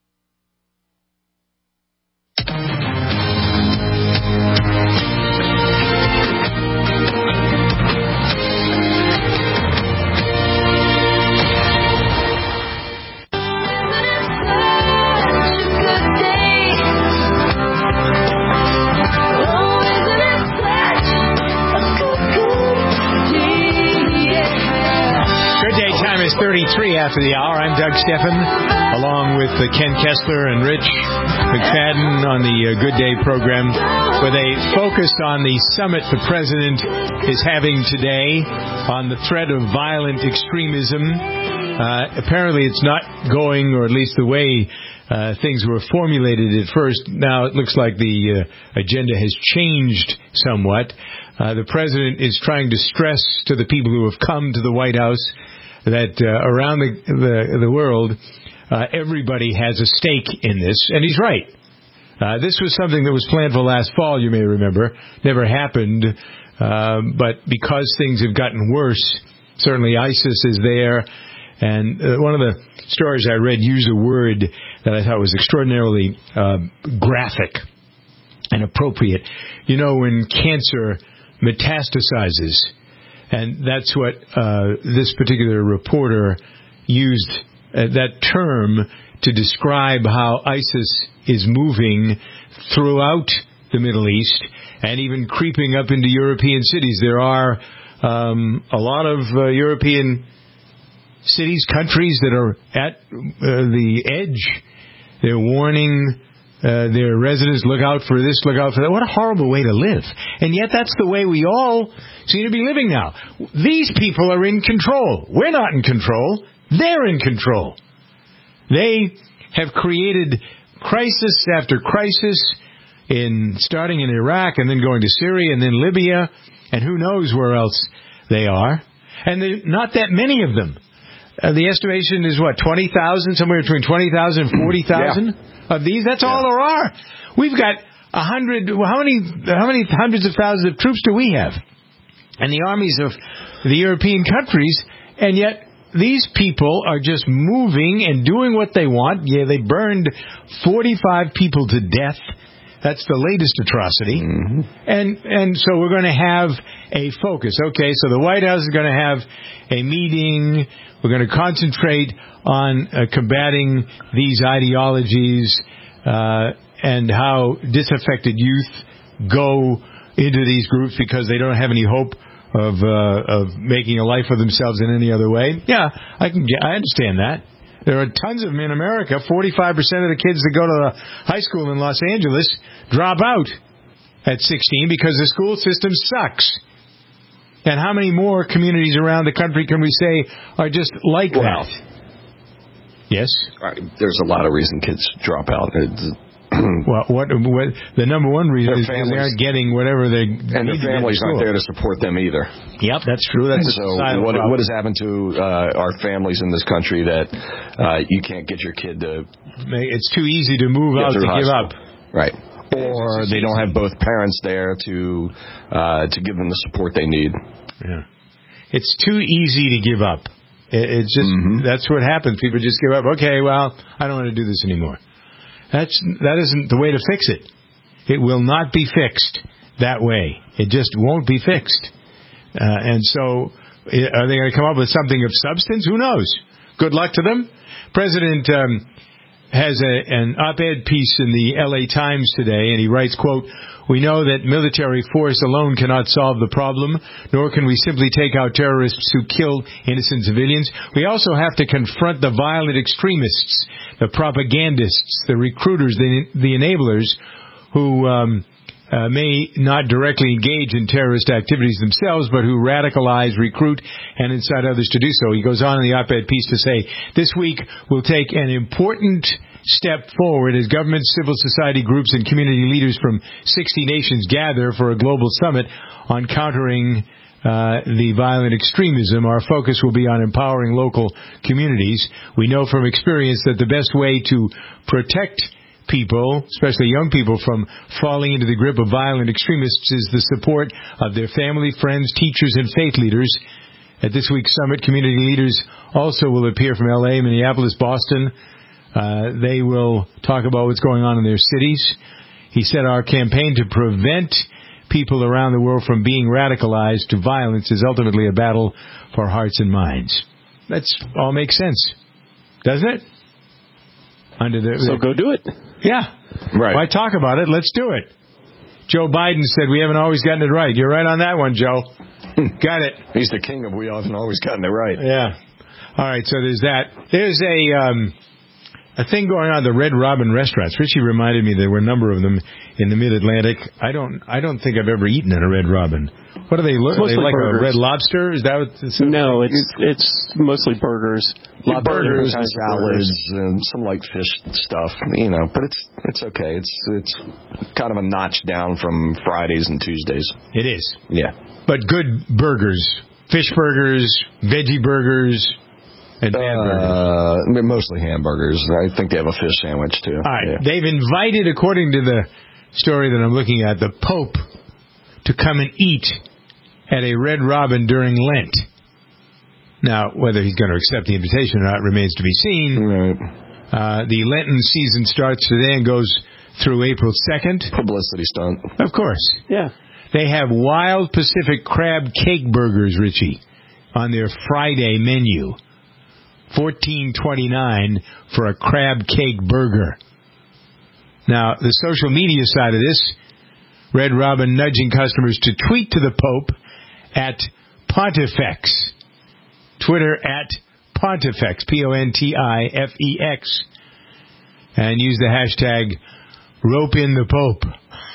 Speaker 2: thirty-three after the hour. I'm Doug Steffen, along with uh, Ken Kessler and Rich McFadden on the uh, Good Day program, where they focused on the summit the president is having today on the threat of violent extremism. Uh, apparently it's not going, or at least the way uh, things were formulated at first. Now it looks like the uh, agenda has changed somewhat. Uh, the president is trying to stress to the people who have come to the White House that uh, around the, the, the world, uh, everybody has a stake in this, and he's right. Uh, this was something that was planned for last fall, you may remember. Never happened, uh, but because things have gotten worse, certainly ISIS is there, and uh, one of the stories I read used a word that I thought was extraordinarily uh, graphic and appropriate. You know, when cancer metastasizes, and that's what uh, this particular reporter used, uh, that term, to describe how ISIS is moving throughout the Middle East and even creeping up into European cities. There are um, a lot of uh, European cities, countries that are at uh, the edge. They're warning Uh, their residents, look out for this, look out for that. What a horrible way to live. And yet that's the way we all seem to be living now. These people are in control. We're not in control. They're in control. They have created crisis after crisis, in starting in Iraq and then going to Syria and then Libya, and who knows where else they are. And there are not that many of them. Uh, the estimation is, what, twenty thousand, somewhere between twenty thousand and forty thousand yeah. of these? That's yeah. all there are. We've got a hundred, well, how many, how many hundreds of thousands of troops do we have? And the armies of the European countries, and yet these people are just moving and doing what they want. Yeah, they burned forty-five people to death. That's the latest atrocity. Mm-hmm. And and so we're going to have a focus. Okay, so the White House is going to have a meeting. We're going to concentrate on uh, combating these ideologies uh, and how disaffected youth go into these groups because they don't have any hope of uh, of making a life for themselves in any other way. Yeah, I can. I understand that. There are tons of them in America. forty-five percent of the kids that go to the high school in Los Angeles drop out at sixteen because the school system sucks. And how many more communities around the country can we say are just like
Speaker 4: well,
Speaker 2: that? Yes?
Speaker 4: There's a lot of reasons kids drop out. It's,
Speaker 2: well, what, what the number one reason is because they aren't getting whatever they
Speaker 4: and their families aren't there to support them either.
Speaker 2: Yep, that's true. That's
Speaker 4: so what, what has happened to uh, our families in this country that uh, you can't get your kid to?
Speaker 2: It's too easy to move out to give up,
Speaker 4: right? Or they don't have both parents there to uh, to give them the support they need.
Speaker 2: Yeah, it's too easy to give up. It, it's just mm-hmm. that's what happens. People just give up. Okay, well, I don't want to do this anymore. That's that isn't the way to fix it. It will not be fixed that way. It just won't be fixed. Uh, and so, are they going to come up with something of substance? Who knows? Good luck to them. President um, has a, an op-ed piece in the L A Times today, and he writes, quote, "We know that military force alone cannot solve the problem, nor can we simply take out terrorists who kill innocent civilians. We also have to confront the violent extremists, the propagandists, the recruiters, the, the enablers who um, uh, may not directly engage in terrorist activities themselves, but who radicalize, recruit, and incite others to do so." He goes on in the op-ed piece to say, "This week we'll take an important step forward as government, civil society groups, and community leaders from sixty nations gather for a global summit on countering uh, the violent extremism. Our focus will be on empowering local communities. We know from experience that the best way to protect people, especially young people, from falling into the grip of violent extremists is the support of their family, friends, teachers, and faith leaders. At this week's summit, community leaders also will appear from L A, Minneapolis, Boston. Uh, they will talk about what's going on in their cities." He said, "Our campaign to prevent people around the world from being radicalized to violence is ultimately a battle for hearts and minds." That's all makes sense, doesn't it? Under the,
Speaker 5: so
Speaker 2: the,
Speaker 5: go do it.
Speaker 2: Yeah.
Speaker 4: Right.
Speaker 2: Why talk about it? Let's do it. Joe Biden said we haven't always gotten it right. You're right on that one, Joe. Got it.
Speaker 4: He's the king of we haven't always gotten it right.
Speaker 2: Yeah. All right, so there's that. There's a um, a thing going on at the Red Robin restaurants. Richie reminded me there were a number of them in the Mid-Atlantic. I don't I don't think I've ever eaten at a Red Robin. What do they look like? Like burgers. A Red Lobster? Is that what it's
Speaker 5: No, it's it's mostly burgers.
Speaker 4: Yeah, burgers and salads and some light fish stuff, you know, but it's it's okay. It's it's kind of a notch down from Fridays and Tuesdays.
Speaker 2: It is.
Speaker 4: Yeah.
Speaker 2: But good burgers. Fish burgers, veggie burgers, and hamburgers.
Speaker 4: Uh, mostly hamburgers. I think they have a fish sandwich, too.
Speaker 2: All right.
Speaker 4: Yeah.
Speaker 2: They've invited, according to the story that I'm looking at, the Pope to come and eat at a Red Robin during Lent. Now, whether he's going to accept the invitation or not remains to be seen.
Speaker 4: Right.
Speaker 2: Uh, the Lenten season starts today and goes through April second.
Speaker 4: Publicity stunt.
Speaker 2: Of course.
Speaker 5: Yeah.
Speaker 2: They have wild Pacific crab cake burgers, Richie, on their Friday menu. fourteen twenty-nine for a crab cake burger. Now, the social media side of this, Red Robin nudging customers to tweet to the Pope at Pontifex. Twitter at Pontifex, P O N T I F E X. And use the hashtag Rope in the Pope.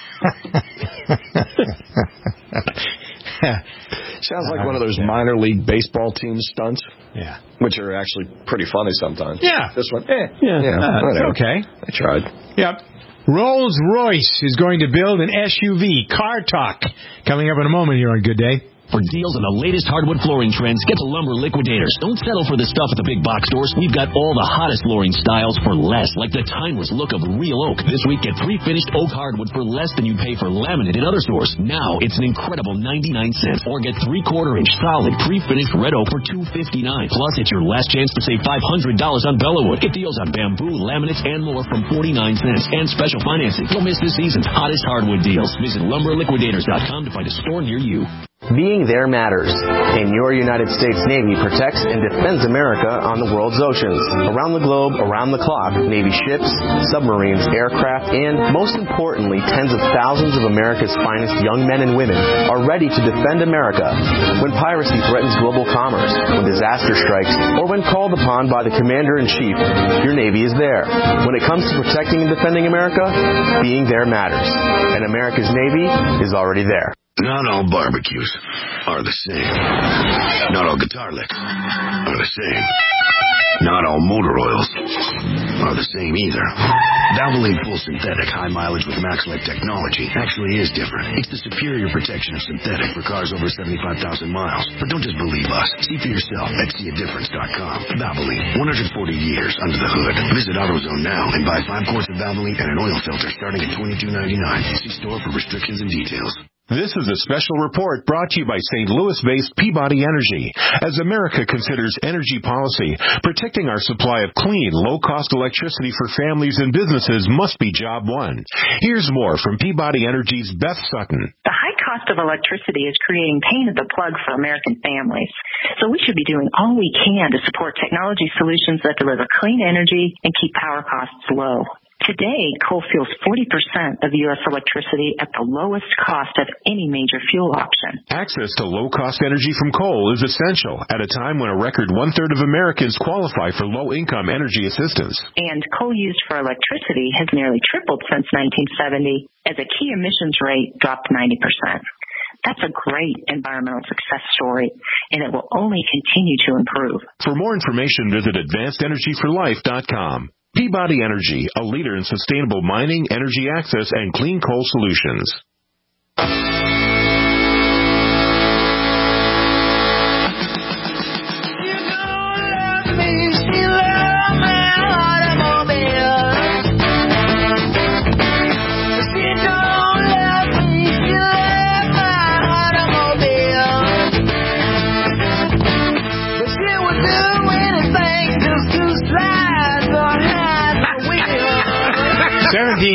Speaker 4: Sounds like one of those minor league baseball team stunts.
Speaker 2: Yeah.
Speaker 4: Which are actually pretty funny sometimes.
Speaker 2: Yeah.
Speaker 4: This one, eh.
Speaker 2: Yeah.
Speaker 4: yeah
Speaker 2: Uh, it's okay.
Speaker 4: I tried.
Speaker 2: Yep. Rolls-Royce is going to build an S U V. Car Talk. Coming up in a moment here on Good Day.
Speaker 6: For deals on the latest hardwood flooring trends, get to Lumber Liquidators. Don't settle for the stuff at the big box stores. We've got all the hottest flooring styles for less, like the timeless look of real oak. This week, get pre-finished oak hardwood for less than you pay for laminate at other stores. Now, it's an incredible ninety-nine cents. Or get three-quarter inch solid pre-finished red oak for two fifty-nine. Plus, it's your last chance to save five hundred dollars on Bellawood. Get deals on bamboo, laminates, and more from forty-nine cents. And special financing. Don't miss this season's hottest hardwood deals. Visit lumber liquidators dot com to find a store near you.
Speaker 7: Being there matters, and your United States Navy protects and defends America on the world's oceans. Around the globe, around the clock, Navy ships, submarines, aircraft, and, most importantly, tens of thousands of America's finest young men and women are ready to defend America when piracy threatens global commerce, when disaster strikes, or when called upon by the Commander-in-Chief. Your Navy is there. When it comes to protecting and defending America, being there matters, and America's Navy is already there.
Speaker 10: Not all barbecues are the same. Not all guitar licks are the same. Not all motor oils are the same either. Valvoline Full Synthetic High Mileage with Max-Light technology actually is different. It's the superior protection of synthetic for cars over seventy-five thousand miles. But don't just believe us. See for yourself at see a difference dot com. Valvoline, one hundred forty years under the hood. Visit AutoZone now and buy five quarts of Valvoline and an oil filter starting at twenty-two ninety-nine. See store for restrictions and details.
Speaker 8: This is a special report brought to you by Saint Louis-based Peabody Energy. As America considers energy policy, protecting our supply of clean, low-cost electricity for families and businesses must be job one. Here's more from Peabody Energy's Beth Sutton.
Speaker 9: The high cost of electricity is creating pain at the plug for American families. So we should be doing all we can to support technology solutions that deliver clean energy and keep power costs low. Today, coal fuels forty percent of U S electricity at the lowest cost of any major fuel option.
Speaker 8: Access to low-cost energy from coal is essential at a time when a record one-third of Americans qualify for low-income energy assistance.
Speaker 9: And coal used for electricity has nearly tripled since nineteen seventy as a key emissions rate dropped ninety percent. That's a great environmental success story, and it will only continue to improve.
Speaker 8: For more information, visit advanced energy for life dot com. Peabody Energy, a leader in sustainable mining, energy access, and clean coal solutions.
Speaker 2: seventeen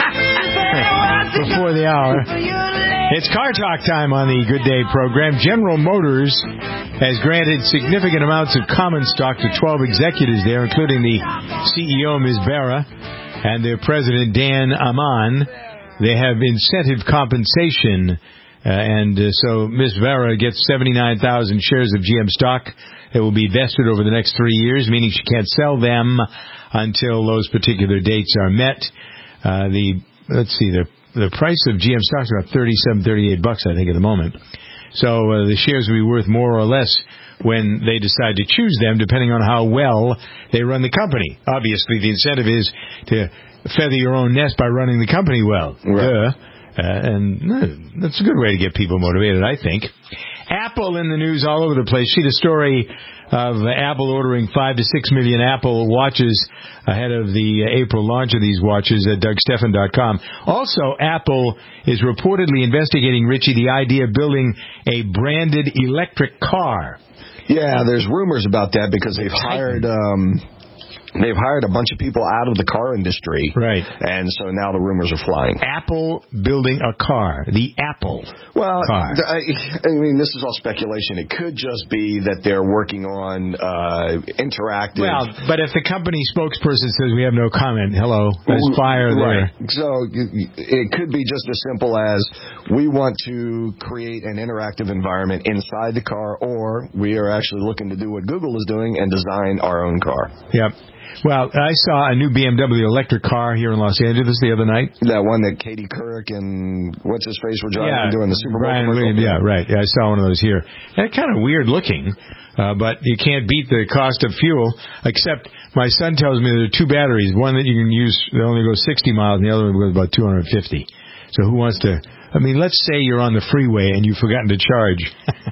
Speaker 2: before the hour. It's Car Talk time on the Good Day program. General Motors has granted significant amounts of common stock to twelve executives there, including the C E O, Miz Barra, and their president, Dan Amman. They have incentive compensation, uh, and uh, so Miz Barra gets seventy-nine thousand shares of G M stock that will be vested over the next three years, meaning she can't sell them until those particular dates are met. Uh, the let's see, the the price of G M stock is about thirty-seven, thirty-eight bucks, I think, at the moment. So uh, the shares will be worth more or less when they decide to choose them, depending on how well they run the company. Obviously, the incentive is to feather your own nest by running the company well. Right. Uh, and uh, that's a good way to get people motivated, I think. Apple in the news all over the place. See the story of Apple ordering five to six million Apple watches ahead of the April launch of these watches at Doug Stephan dot com. Also, Apple is reportedly investigating, Richie, the idea of building a branded electric car.
Speaker 4: Yeah, there's rumors about that because they've hired... Um, They've hired a bunch of people out of the car industry.
Speaker 2: Right.
Speaker 4: And so now the rumors are flying.
Speaker 2: Apple building a car. The Apple
Speaker 4: well,
Speaker 2: car.
Speaker 4: I, I mean, this is all speculation. It could just be that they're working on uh, interactive...
Speaker 2: Well, but if the company spokesperson says we have no comment, hello, there's fire
Speaker 4: right.
Speaker 2: there.
Speaker 4: So it could be just as simple as we want to create an interactive environment inside the car, or we are actually looking to do what Google is doing and design our own car.
Speaker 2: Yep. Well, I saw a new B M W electric car here in Los Angeles the other night.
Speaker 4: That one that Katie Couric and what's his face were driving
Speaker 2: yeah,
Speaker 4: doing the Super Bowl
Speaker 2: Brian
Speaker 4: commercial.
Speaker 2: Williams, yeah, right. Yeah, I saw one of those here. And kind of weird looking, uh, but you can't beat the cost of fuel. Except my son tells me there are two batteries. One that you can use that only goes sixty miles, and the other one goes about two hundred fifty. So who wants to? I mean, let's say you're on the freeway and you've forgotten to charge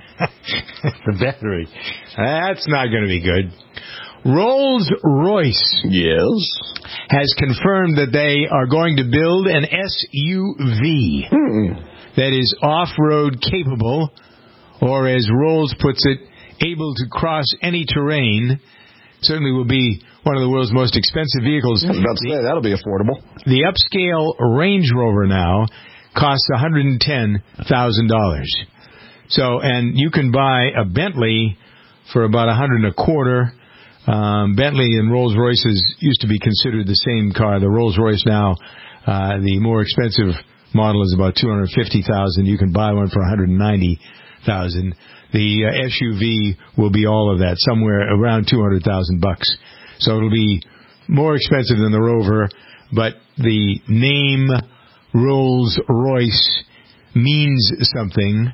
Speaker 2: the battery. That's not going to be good. Rolls-Royce
Speaker 4: yes.
Speaker 2: has confirmed that they are going to build an S U V
Speaker 4: mm.
Speaker 2: that is off-road capable, or as Rolls puts it, able to cross any terrain. Certainly will be one of the world's most expensive vehicles.
Speaker 4: I was about to say, that'll be affordable.
Speaker 2: The upscale Range Rover now costs one hundred ten thousand dollars. So, and you can buy a Bentley for about a hundred and a quarter. Um, Bentley and Rolls Royces used to be considered the same car. The Rolls Royce now, uh, the more expensive model is about two hundred fifty thousand. You can buy one for one hundred ninety thousand. The uh, S U V will be all of that, somewhere around two hundred thousand bucks. So it'll be more expensive than the Rover, but the name Rolls Royce means something.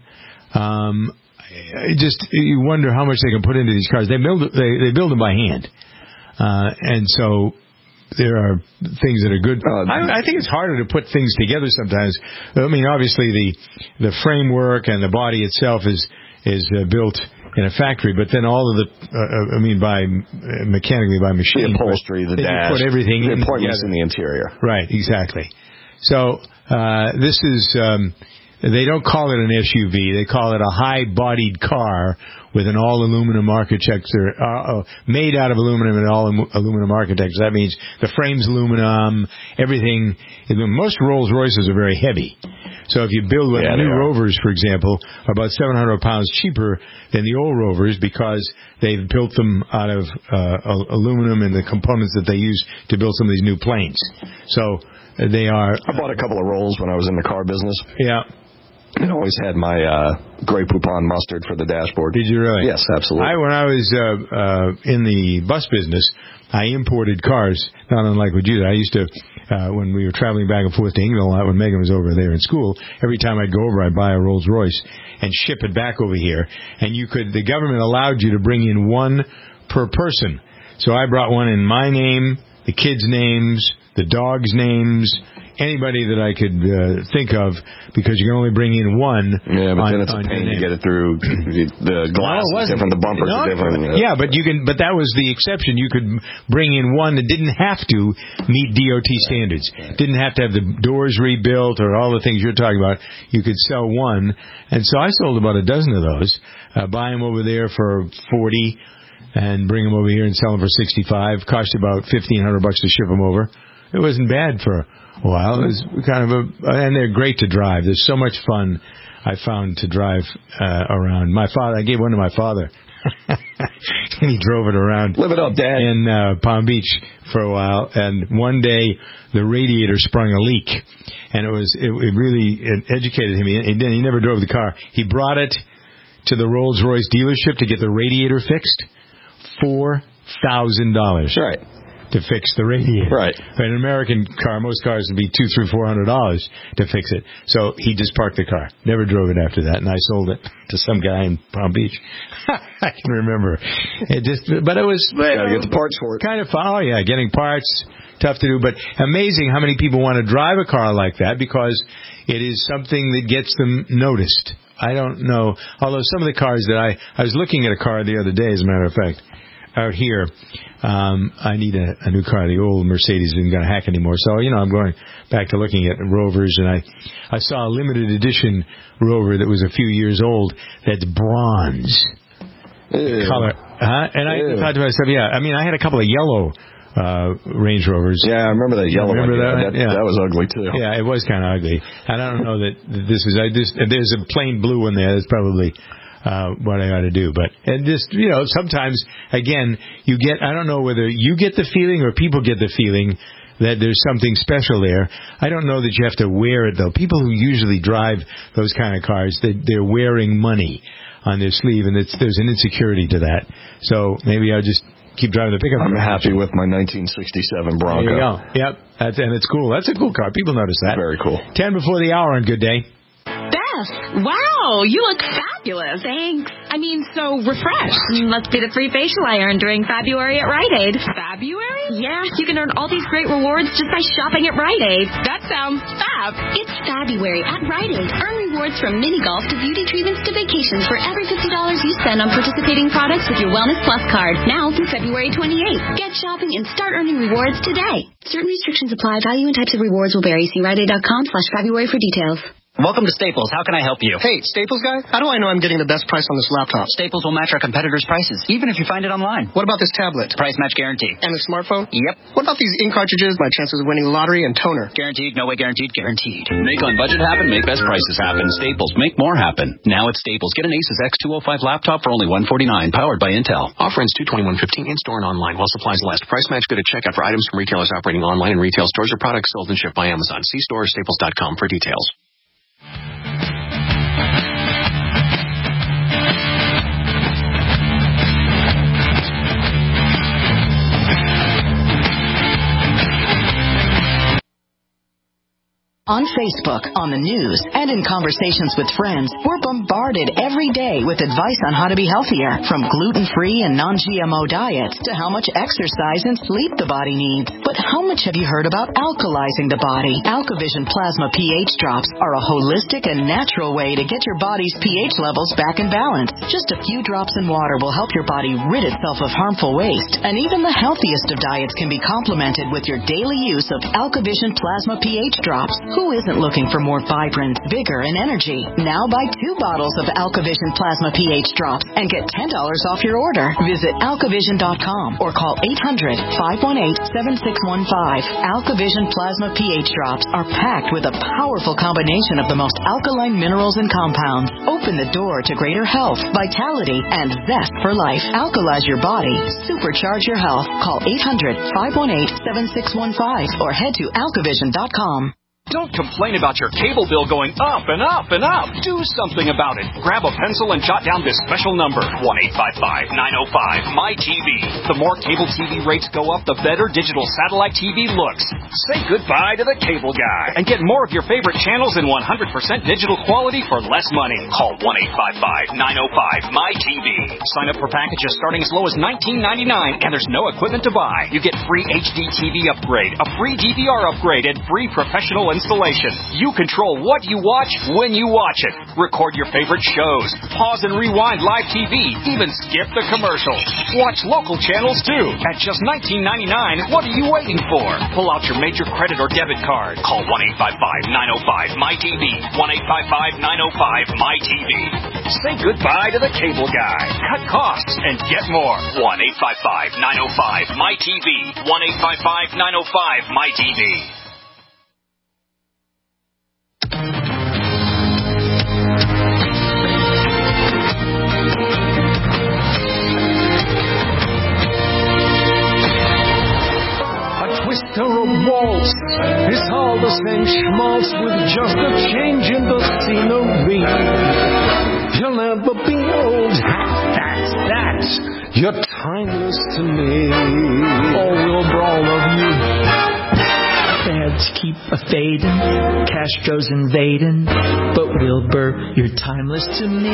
Speaker 2: Um, just you wonder how much they can put into these cars. They build they, they build them by hand, uh, and so there are things that are good. Uh, I, I think it's harder to put things together sometimes. I mean, obviously the the framework and the body itself is is uh, built in a factory, but then all of the uh, I mean by uh, mechanically by machine,
Speaker 4: the upholstery, the dash,
Speaker 2: put everything
Speaker 4: the
Speaker 2: in
Speaker 4: importance
Speaker 2: together.
Speaker 4: in the interior.
Speaker 2: Right, exactly. So uh, this is. Um, They don't call it an S U V. They call it a high-bodied car with an all-aluminum architecture, uh, uh, made out of aluminum and all-aluminum architecture. That means the frame's aluminum, everything. Most Rolls-Royces are very heavy. So if you build one, yeah, the new Rovers, for example, are about seven hundred pounds cheaper than the old Rovers because they've built them out of uh, aluminum and the components that they use to build some of these new planes. So they are...
Speaker 4: I bought a couple of Rolls when I was in the car business.
Speaker 2: Yeah.
Speaker 4: I always had my uh, Grey Poupon mustard for the dashboard.
Speaker 2: Did you really?
Speaker 4: Yes, absolutely.
Speaker 2: I, when I was uh, uh, in the bus business, I imported cars, not unlike what you did. I used to, uh, when we were traveling back and forth to England a lot, when Megan was over there in school, every time I'd go over, I'd buy a Rolls Royce and ship it back over here. And you could, the government allowed you to bring in one per person. So I brought one in my name, the kids' names, the dogs' names, anybody that I could uh, think of, because you can only bring in one.
Speaker 4: Yeah, but
Speaker 2: on,
Speaker 4: then it's a pain to get it through. The glass
Speaker 2: no,
Speaker 4: is different, the bumpers
Speaker 2: no,
Speaker 4: are different.
Speaker 2: Yeah, but you can. But that was the exception. You could bring in one that didn't have to meet D O T standards. Didn't have to have the doors rebuilt or all the things you're talking about. You could sell one, and so I sold about a dozen of those. Uh, buy them over there for forty, and bring them over here and sell them for sixty-five. Cost about fifteen hundred bucks to ship them over. It wasn't bad for a while. It was kind of a, and they're great to drive. There's so much fun I found to drive uh, around. My father, I gave one to my father. And he drove it around.
Speaker 4: Live it up, Dad.
Speaker 2: In uh, Palm Beach for a while. And one day the radiator sprung a leak, and it was it, it really it educated him. He, he never drove the car. He brought it to the Rolls Royce dealership to get the radiator fixed. Four thousand dollars.
Speaker 4: Right.
Speaker 2: To fix the radiator.
Speaker 4: Right.
Speaker 2: An American car, most cars would be two, three, four hundred dollars to fix it. So he just parked the car. Never drove it after that, and I sold it to some guy in Palm Beach. I can remember. It just, but it was.
Speaker 4: Gotta get the parts for it.
Speaker 2: Kind of fun. Oh yeah, getting parts, tough to do, but amazing how many people want to drive a car like that because it is something that gets them noticed. I don't know. Although some of the cars that I, I was looking at a car the other day, as a matter of fact. Out here, um, I need a, a new car. The old Mercedes isn't going to hack anymore. So, you know, I'm going back to looking at Rovers, and I, I saw a limited edition Rover that was a few years old that's bronze
Speaker 4: Ew.
Speaker 2: color. Huh? And I Ew. thought to myself, yeah, I mean, I had a couple of yellow uh, Range Rovers.
Speaker 4: Yeah, I remember that yellow
Speaker 2: remember
Speaker 4: one.
Speaker 2: That?
Speaker 4: Yeah, that,
Speaker 2: yeah.
Speaker 4: that was ugly, too.
Speaker 2: Yeah, it was kind of ugly. And I don't know that this is, I just, there's a plain blue one there. That's probably... Uh, what I ought to do. But, and just, you know, sometimes, again, you get, I don't know whether you get the feeling or people get the feeling that there's something special there. I don't know that you have to wear it, though. People who usually drive those kind of cars, they, they're wearing money on their sleeve, and it's, there's an insecurity to that. So maybe I'll just keep driving the pickup.
Speaker 4: I'm happy with my nineteen sixty-seven Bronco.
Speaker 2: There you go. Yep. That's, and it's cool. That's a cool car. People notice that.
Speaker 4: Very cool.
Speaker 2: Ten before the hour on Good Day.
Speaker 11: Beth, wow, you look fabulous. Thanks. I mean, so refreshed. Must be the free facial I earned during February at Rite Aid. February? Yeah, you can earn all these great rewards just by shopping at Rite Aid. That sounds fab. It's February at Rite Aid. Earn rewards from mini golf to beauty treatments to vacations for every fifty dollars you spend on participating products with your Wellness Plus card. Now through February twenty-eighth. Get shopping and start earning rewards today. Certain restrictions apply. Value and types of rewards will vary. See Rite Aid dot com slash February for details.
Speaker 12: Welcome to Staples. How can I help you?
Speaker 13: Hey, Staples guy, how do I know I'm getting the best price on this laptop?
Speaker 12: Staples will match our competitors' prices, even if you find it online.
Speaker 13: What about this tablet?
Speaker 12: Price match guarantee.
Speaker 13: And the smartphone?
Speaker 12: Yep.
Speaker 13: What about these ink cartridges, my chances of winning the lottery, and toner?
Speaker 12: Guaranteed, no way guaranteed, guaranteed.
Speaker 6: Make on budget happen, make best prices happen. Staples, make more happen. Now at Staples, get an Asus X two oh five laptop for only one hundred forty-nine dollars, powered by Intel.
Speaker 14: Offer ends two twenty-one fifteen in store and online while supplies last. Price match good at checkout for items from retailers operating online and retail stores or products sold and shipped by Amazon. See store or staples dot com for details.
Speaker 16: On Facebook, on the news, and in conversations with friends, we're bombarded every day with advice on how to be healthier, from gluten-free and non-G M O diets to how much exercise and sleep the body needs. But how much have you heard about alkalizing the body? AlkaVision Plasma pH drops are a holistic and natural way to get your body's pH levels back in balance. Just a few drops in water will help your body rid itself of harmful waste, and even the healthiest of diets can be complemented with your daily use of AlkaVision Plasma pH drops. Who isn't looking for more vibrance, vigor, and energy? Now buy two bottles of AlkaVision Plasma pH drops and get ten dollars off your order. Visit alkavision dot com or call eight hundred, five one eight, seven six one five. AlkaVision Plasma pH drops are packed with a powerful combination of the most alkaline minerals and compounds. Open the door to greater health, vitality, and zest for life. Alkalize your body. Supercharge your health. Call eight hundred, five one eight, seven six one five or head to alkavision dot com.
Speaker 24: Don't complain about your cable bill going up and up and up. Do something about it. Grab a pencil and jot down this special number, one eight five five, nine oh five, M Y T V. The more cable T V rates go up, the better digital satellite T V looks. Say goodbye to the cable guy and get more of your favorite channels in one hundred percent digital quality for less money. Call one eight five five, nine oh five, M Y T V. Sign up for packages starting as low as nineteen ninety-nine, and there's no equipment to buy. You get free H D T V upgrade, a free D V R upgrade, and free professional installation. You control what you watch when you watch it. Record your favorite shows. Pause and rewind live T V. Even skip the commercials. Watch local channels too. At just nineteen ninety-nine, what are you waiting for? Pull out your major credit or debit card. Call one eight five five, nine oh five, M Y T V. one eight five five, nine oh five, M Y T V. Say goodbye to the cable guy. Cut costs and get more. one eight five five, nine oh five, M Y T V. one eight five five, nine oh five, M Y T V.
Speaker 10: Twister or waltz, it's all the same schmaltz with just a change in the scenery. You'll never be old, that's that. You're timeless to me. Oh, we'll brawl of you.
Speaker 25: Fads keep a fading, Castro's invading, but Wilbur, you're timeless to me.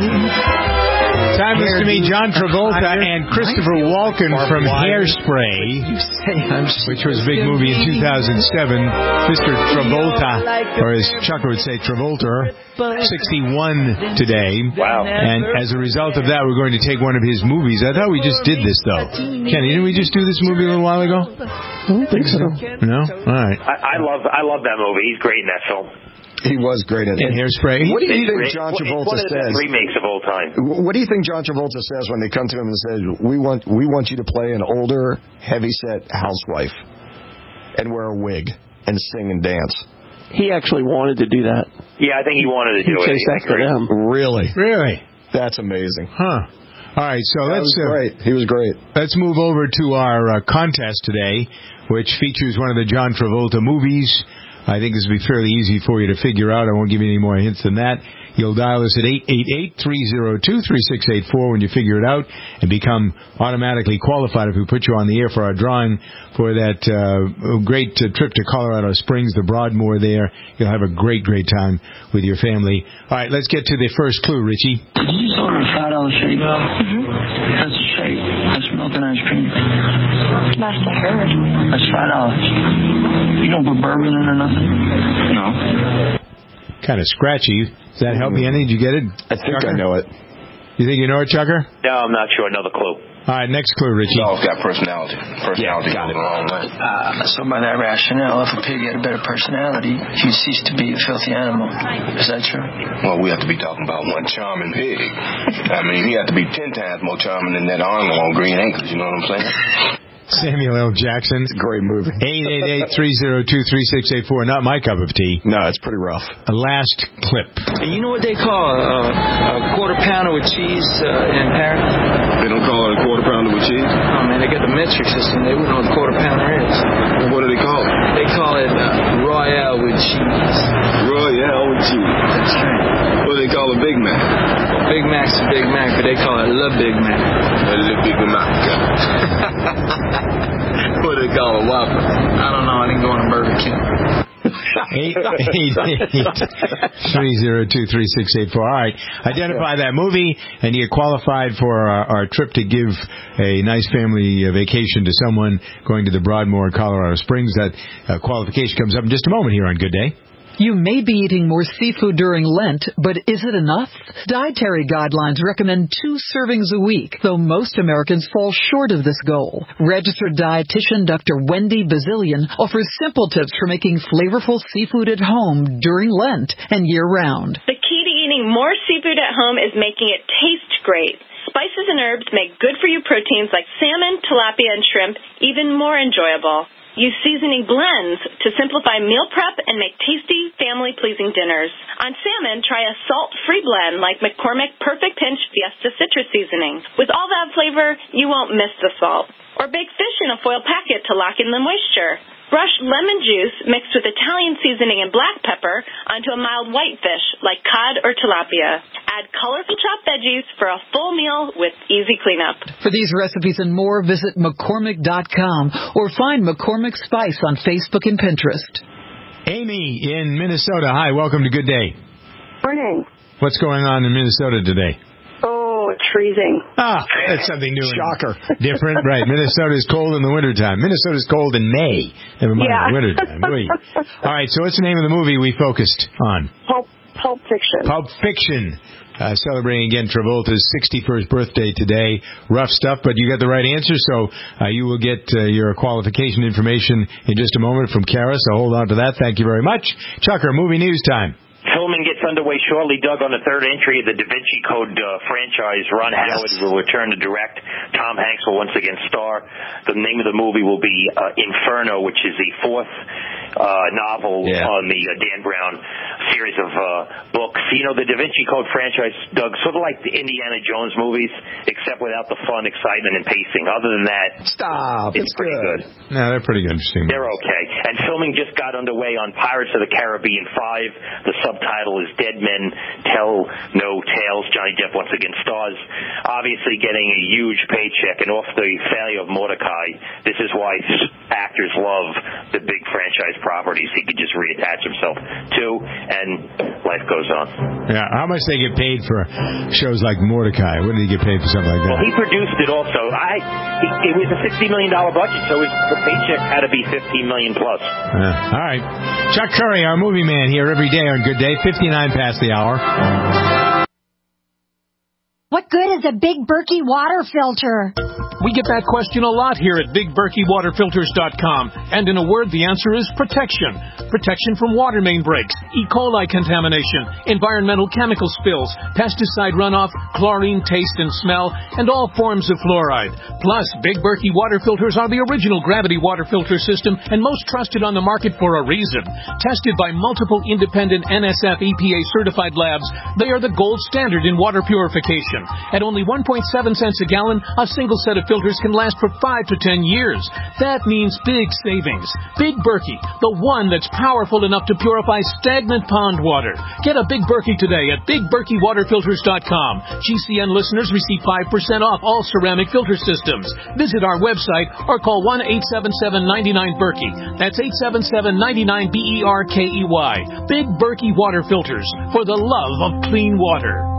Speaker 2: Timeless to me, John Travolta and Christopher Walken from Hairspray, which was a big movie in two thousand seven. Mister Travolta, or as Chucker would say, Travolta, sixty-one today. Wow. And as a result of that, we're going to take one of his movies. I thought we just did this, though. Kenny, didn't we just do this movie a little while ago?
Speaker 22: I don't think so.
Speaker 2: No? All right.
Speaker 26: I, I love I love that movie. He's great in that film.
Speaker 4: He was great in it.
Speaker 2: In Hairspray.
Speaker 4: What do you think John Travolta
Speaker 26: one of the
Speaker 4: says?
Speaker 26: best remakes of all time.
Speaker 4: What do you think John Travolta says when they come to him and say, "We want we want you to play an older, heavyset housewife and wear a wig and sing and dance"?
Speaker 5: He actually wanted to do that.
Speaker 26: Yeah, I think he wanted to
Speaker 5: he
Speaker 26: do it.
Speaker 5: He chased after them.
Speaker 4: Really?
Speaker 2: Really?
Speaker 4: That's amazing.
Speaker 2: Huh. All right, so
Speaker 4: that
Speaker 2: let's.
Speaker 4: Was great. Uh, he was great.
Speaker 2: Let's move over to our uh, contest today, which features one of the John Travolta movies. I think this will be fairly easy for you to figure out. I won't give you any more hints than that. You'll dial us at eight eight eight, three oh two, three six eight four when you figure it out and become automatically qualified if we put you on the air for our drawing for that uh, great uh, trip to Colorado Springs, the Broadmoor there. You'll have a great, great time with your family. All right, let's get to the first clue, Richie.
Speaker 27: Did you just order a five dollar shake? Mm-hmm. That's a shake. That's milk and ice cream.
Speaker 11: Last I heard.
Speaker 27: That's five dollars. You don't put bourbon in or nothing? No.
Speaker 2: Kind of scratchy. Does that help you any? Did you get it?
Speaker 4: I think
Speaker 2: Chucker?
Speaker 4: I know it.
Speaker 2: You think you know it, Chucker?
Speaker 26: No, I'm not sure. Another clue.
Speaker 2: All right, next clue, Richie.
Speaker 1: Dog's got personality. Personality
Speaker 2: yeah, got
Speaker 1: goes a long way.
Speaker 27: Uh, so by that rationale, if a pig had a better personality, he'd cease to be a filthy animal. Is that true?
Speaker 1: Well, we have to be talking about one charming pig. I mean, he had to be ten times more charming than that Arnold on Green Acres, you know what I'm saying?
Speaker 2: Samuel L. Jackson.
Speaker 4: It's a great movie.
Speaker 2: eight eight eight, three oh two, three six eight four. Not my cup of tea.
Speaker 4: No, it's pretty rough.
Speaker 2: A last clip.
Speaker 27: You know what they call a, a quarter pounder with cheese uh, in Paris?
Speaker 1: They don't call it a quarter pounder with cheese?
Speaker 27: Oh, man, they got the metric system. They wouldn't know what a quarter pounder is.
Speaker 1: Well, what do they call it?
Speaker 27: They call it uh, Royale with cheese.
Speaker 1: Royale with cheese.
Speaker 27: That's right.
Speaker 1: What do they call a Big Mac?
Speaker 27: Well, Big Mac's a Big Mac, but they call it Le Big Mac.
Speaker 1: Le Big Mac. What do they call a Whopper?
Speaker 27: I don't know. I didn't go on a Burger King.
Speaker 2: eight eight eight, three oh two, three six eight four. All right. Identify that movie, and you get qualified for our, our trip to give a nice family vacation to someone going to the Broadmoor, Colorado Springs. That uh, qualification comes up in just a moment here on Good Day.
Speaker 3: You may be eating more seafood during Lent, but is it enough? Dietary guidelines recommend two servings a week, though most Americans fall short of this goal. Registered dietitian Doctor Wendy Bazillion offers simple tips for making flavorful seafood at home during Lent and year-round.
Speaker 15: The key to eating more seafood at home is making it taste great. Spices and herbs make good-for-you proteins like salmon, tilapia, and shrimp even more enjoyable. Use seasoning blends to simplify meal prep and make tasty, family-pleasing dinners. On salmon, try a salt-free blend like McCormick Perfect Pinch Fiesta Citrus Seasoning. With all that flavor, you won't miss the salt. Or bake fish in a foil packet to lock in the moisture. Brush lemon juice mixed with Italian seasoning and black pepper onto a mild white fish like cod or tilapia. Add colorful chopped veggies for a full meal with easy cleanup.
Speaker 3: For these recipes and more, visit McCormick dot com or find McCormick Spice on Facebook and Pinterest.
Speaker 2: Amy in Minnesota. Hi, welcome to Good Day.
Speaker 17: Morning.
Speaker 2: What's going on in Minnesota today?
Speaker 17: Oh, it's freezing.
Speaker 2: Ah, that's something new.
Speaker 17: Shocker.
Speaker 2: Different, right. Minnesota's cold in the wintertime. Minnesota's cold in May. Never mind
Speaker 17: yeah.
Speaker 2: the wintertime. All right, so what's the name of the movie we focused on?
Speaker 17: Pulp, Pulp Fiction.
Speaker 2: Pulp Fiction. Uh, celebrating again Travolta's sixty-first birthday today. Rough stuff, but you got the right answer, so uh, you will get uh, your qualification information in just a moment from Kara, so hold on to that. Thank you very much. Chucker, movie news time.
Speaker 26: Filming gets underway shortly, Doug, on the third entry of the Da Vinci Code uh, franchise. Ron Howard yes. will return to direct. Tom Hanks will once again star. The name of the movie will be uh, Inferno, which is the fourth uh, novel yeah. on the uh, Dan Brown series of uh, books. You know, the Da Vinci Code franchise, Doug, sort of like the Indiana Jones movies, except without the fun, excitement, and pacing. Other than that,
Speaker 4: stop.
Speaker 26: It's, it's pretty good.
Speaker 2: good. No, they're pretty interesting.
Speaker 26: They're okay. And filming just got underway on Pirates of the Caribbean five. The subtitle is Dead Men Tell No Tales. Johnny Depp once again stars, obviously getting a huge paycheck, and off the failure of Mordecai, this is why actors love the big franchise properties he could just reattach himself to, and life goes on.
Speaker 2: Yeah, how much they get paid for shows like Mordecai? What did he get paid for something like that?
Speaker 26: Well, he produced it also. I he, it was a sixty million dollars budget, so his the paycheck had to be fifteen million dollars plus.
Speaker 2: Uh, all right. Chuck Curry, our movie man, here every day on Good Day, fifty-nine past the hour.
Speaker 18: What good is a Big Berkey water filter?
Speaker 19: We get that question a lot here at Big Berkey Water Filters dot com. And in a word, the answer is protection. Protection from water main breaks, E. coli contamination, environmental chemical spills, pesticide runoff, chlorine taste and smell, and all forms of fluoride. Plus, Big Berkey water filters are the original gravity water filter system and most trusted on the market for a reason. Tested by multiple independent N S F E P A certified labs, they are the gold standard in water purification. At only one point seven cents a gallon, a single set of filters can last for five to ten years. That means big savings. Big Berkey, the one that's powerful enough to purify stagnant pond water. Get a Big Berkey today at Big Berkey Water Filters dot com. G C N listeners receive five percent off all ceramic filter systems. Visit our website or call one eight seven seven, nine nine, Berkey. That's eight seven seven, nine nine, B E R K E Y. Big Berkey Water Filters, for the love of clean water.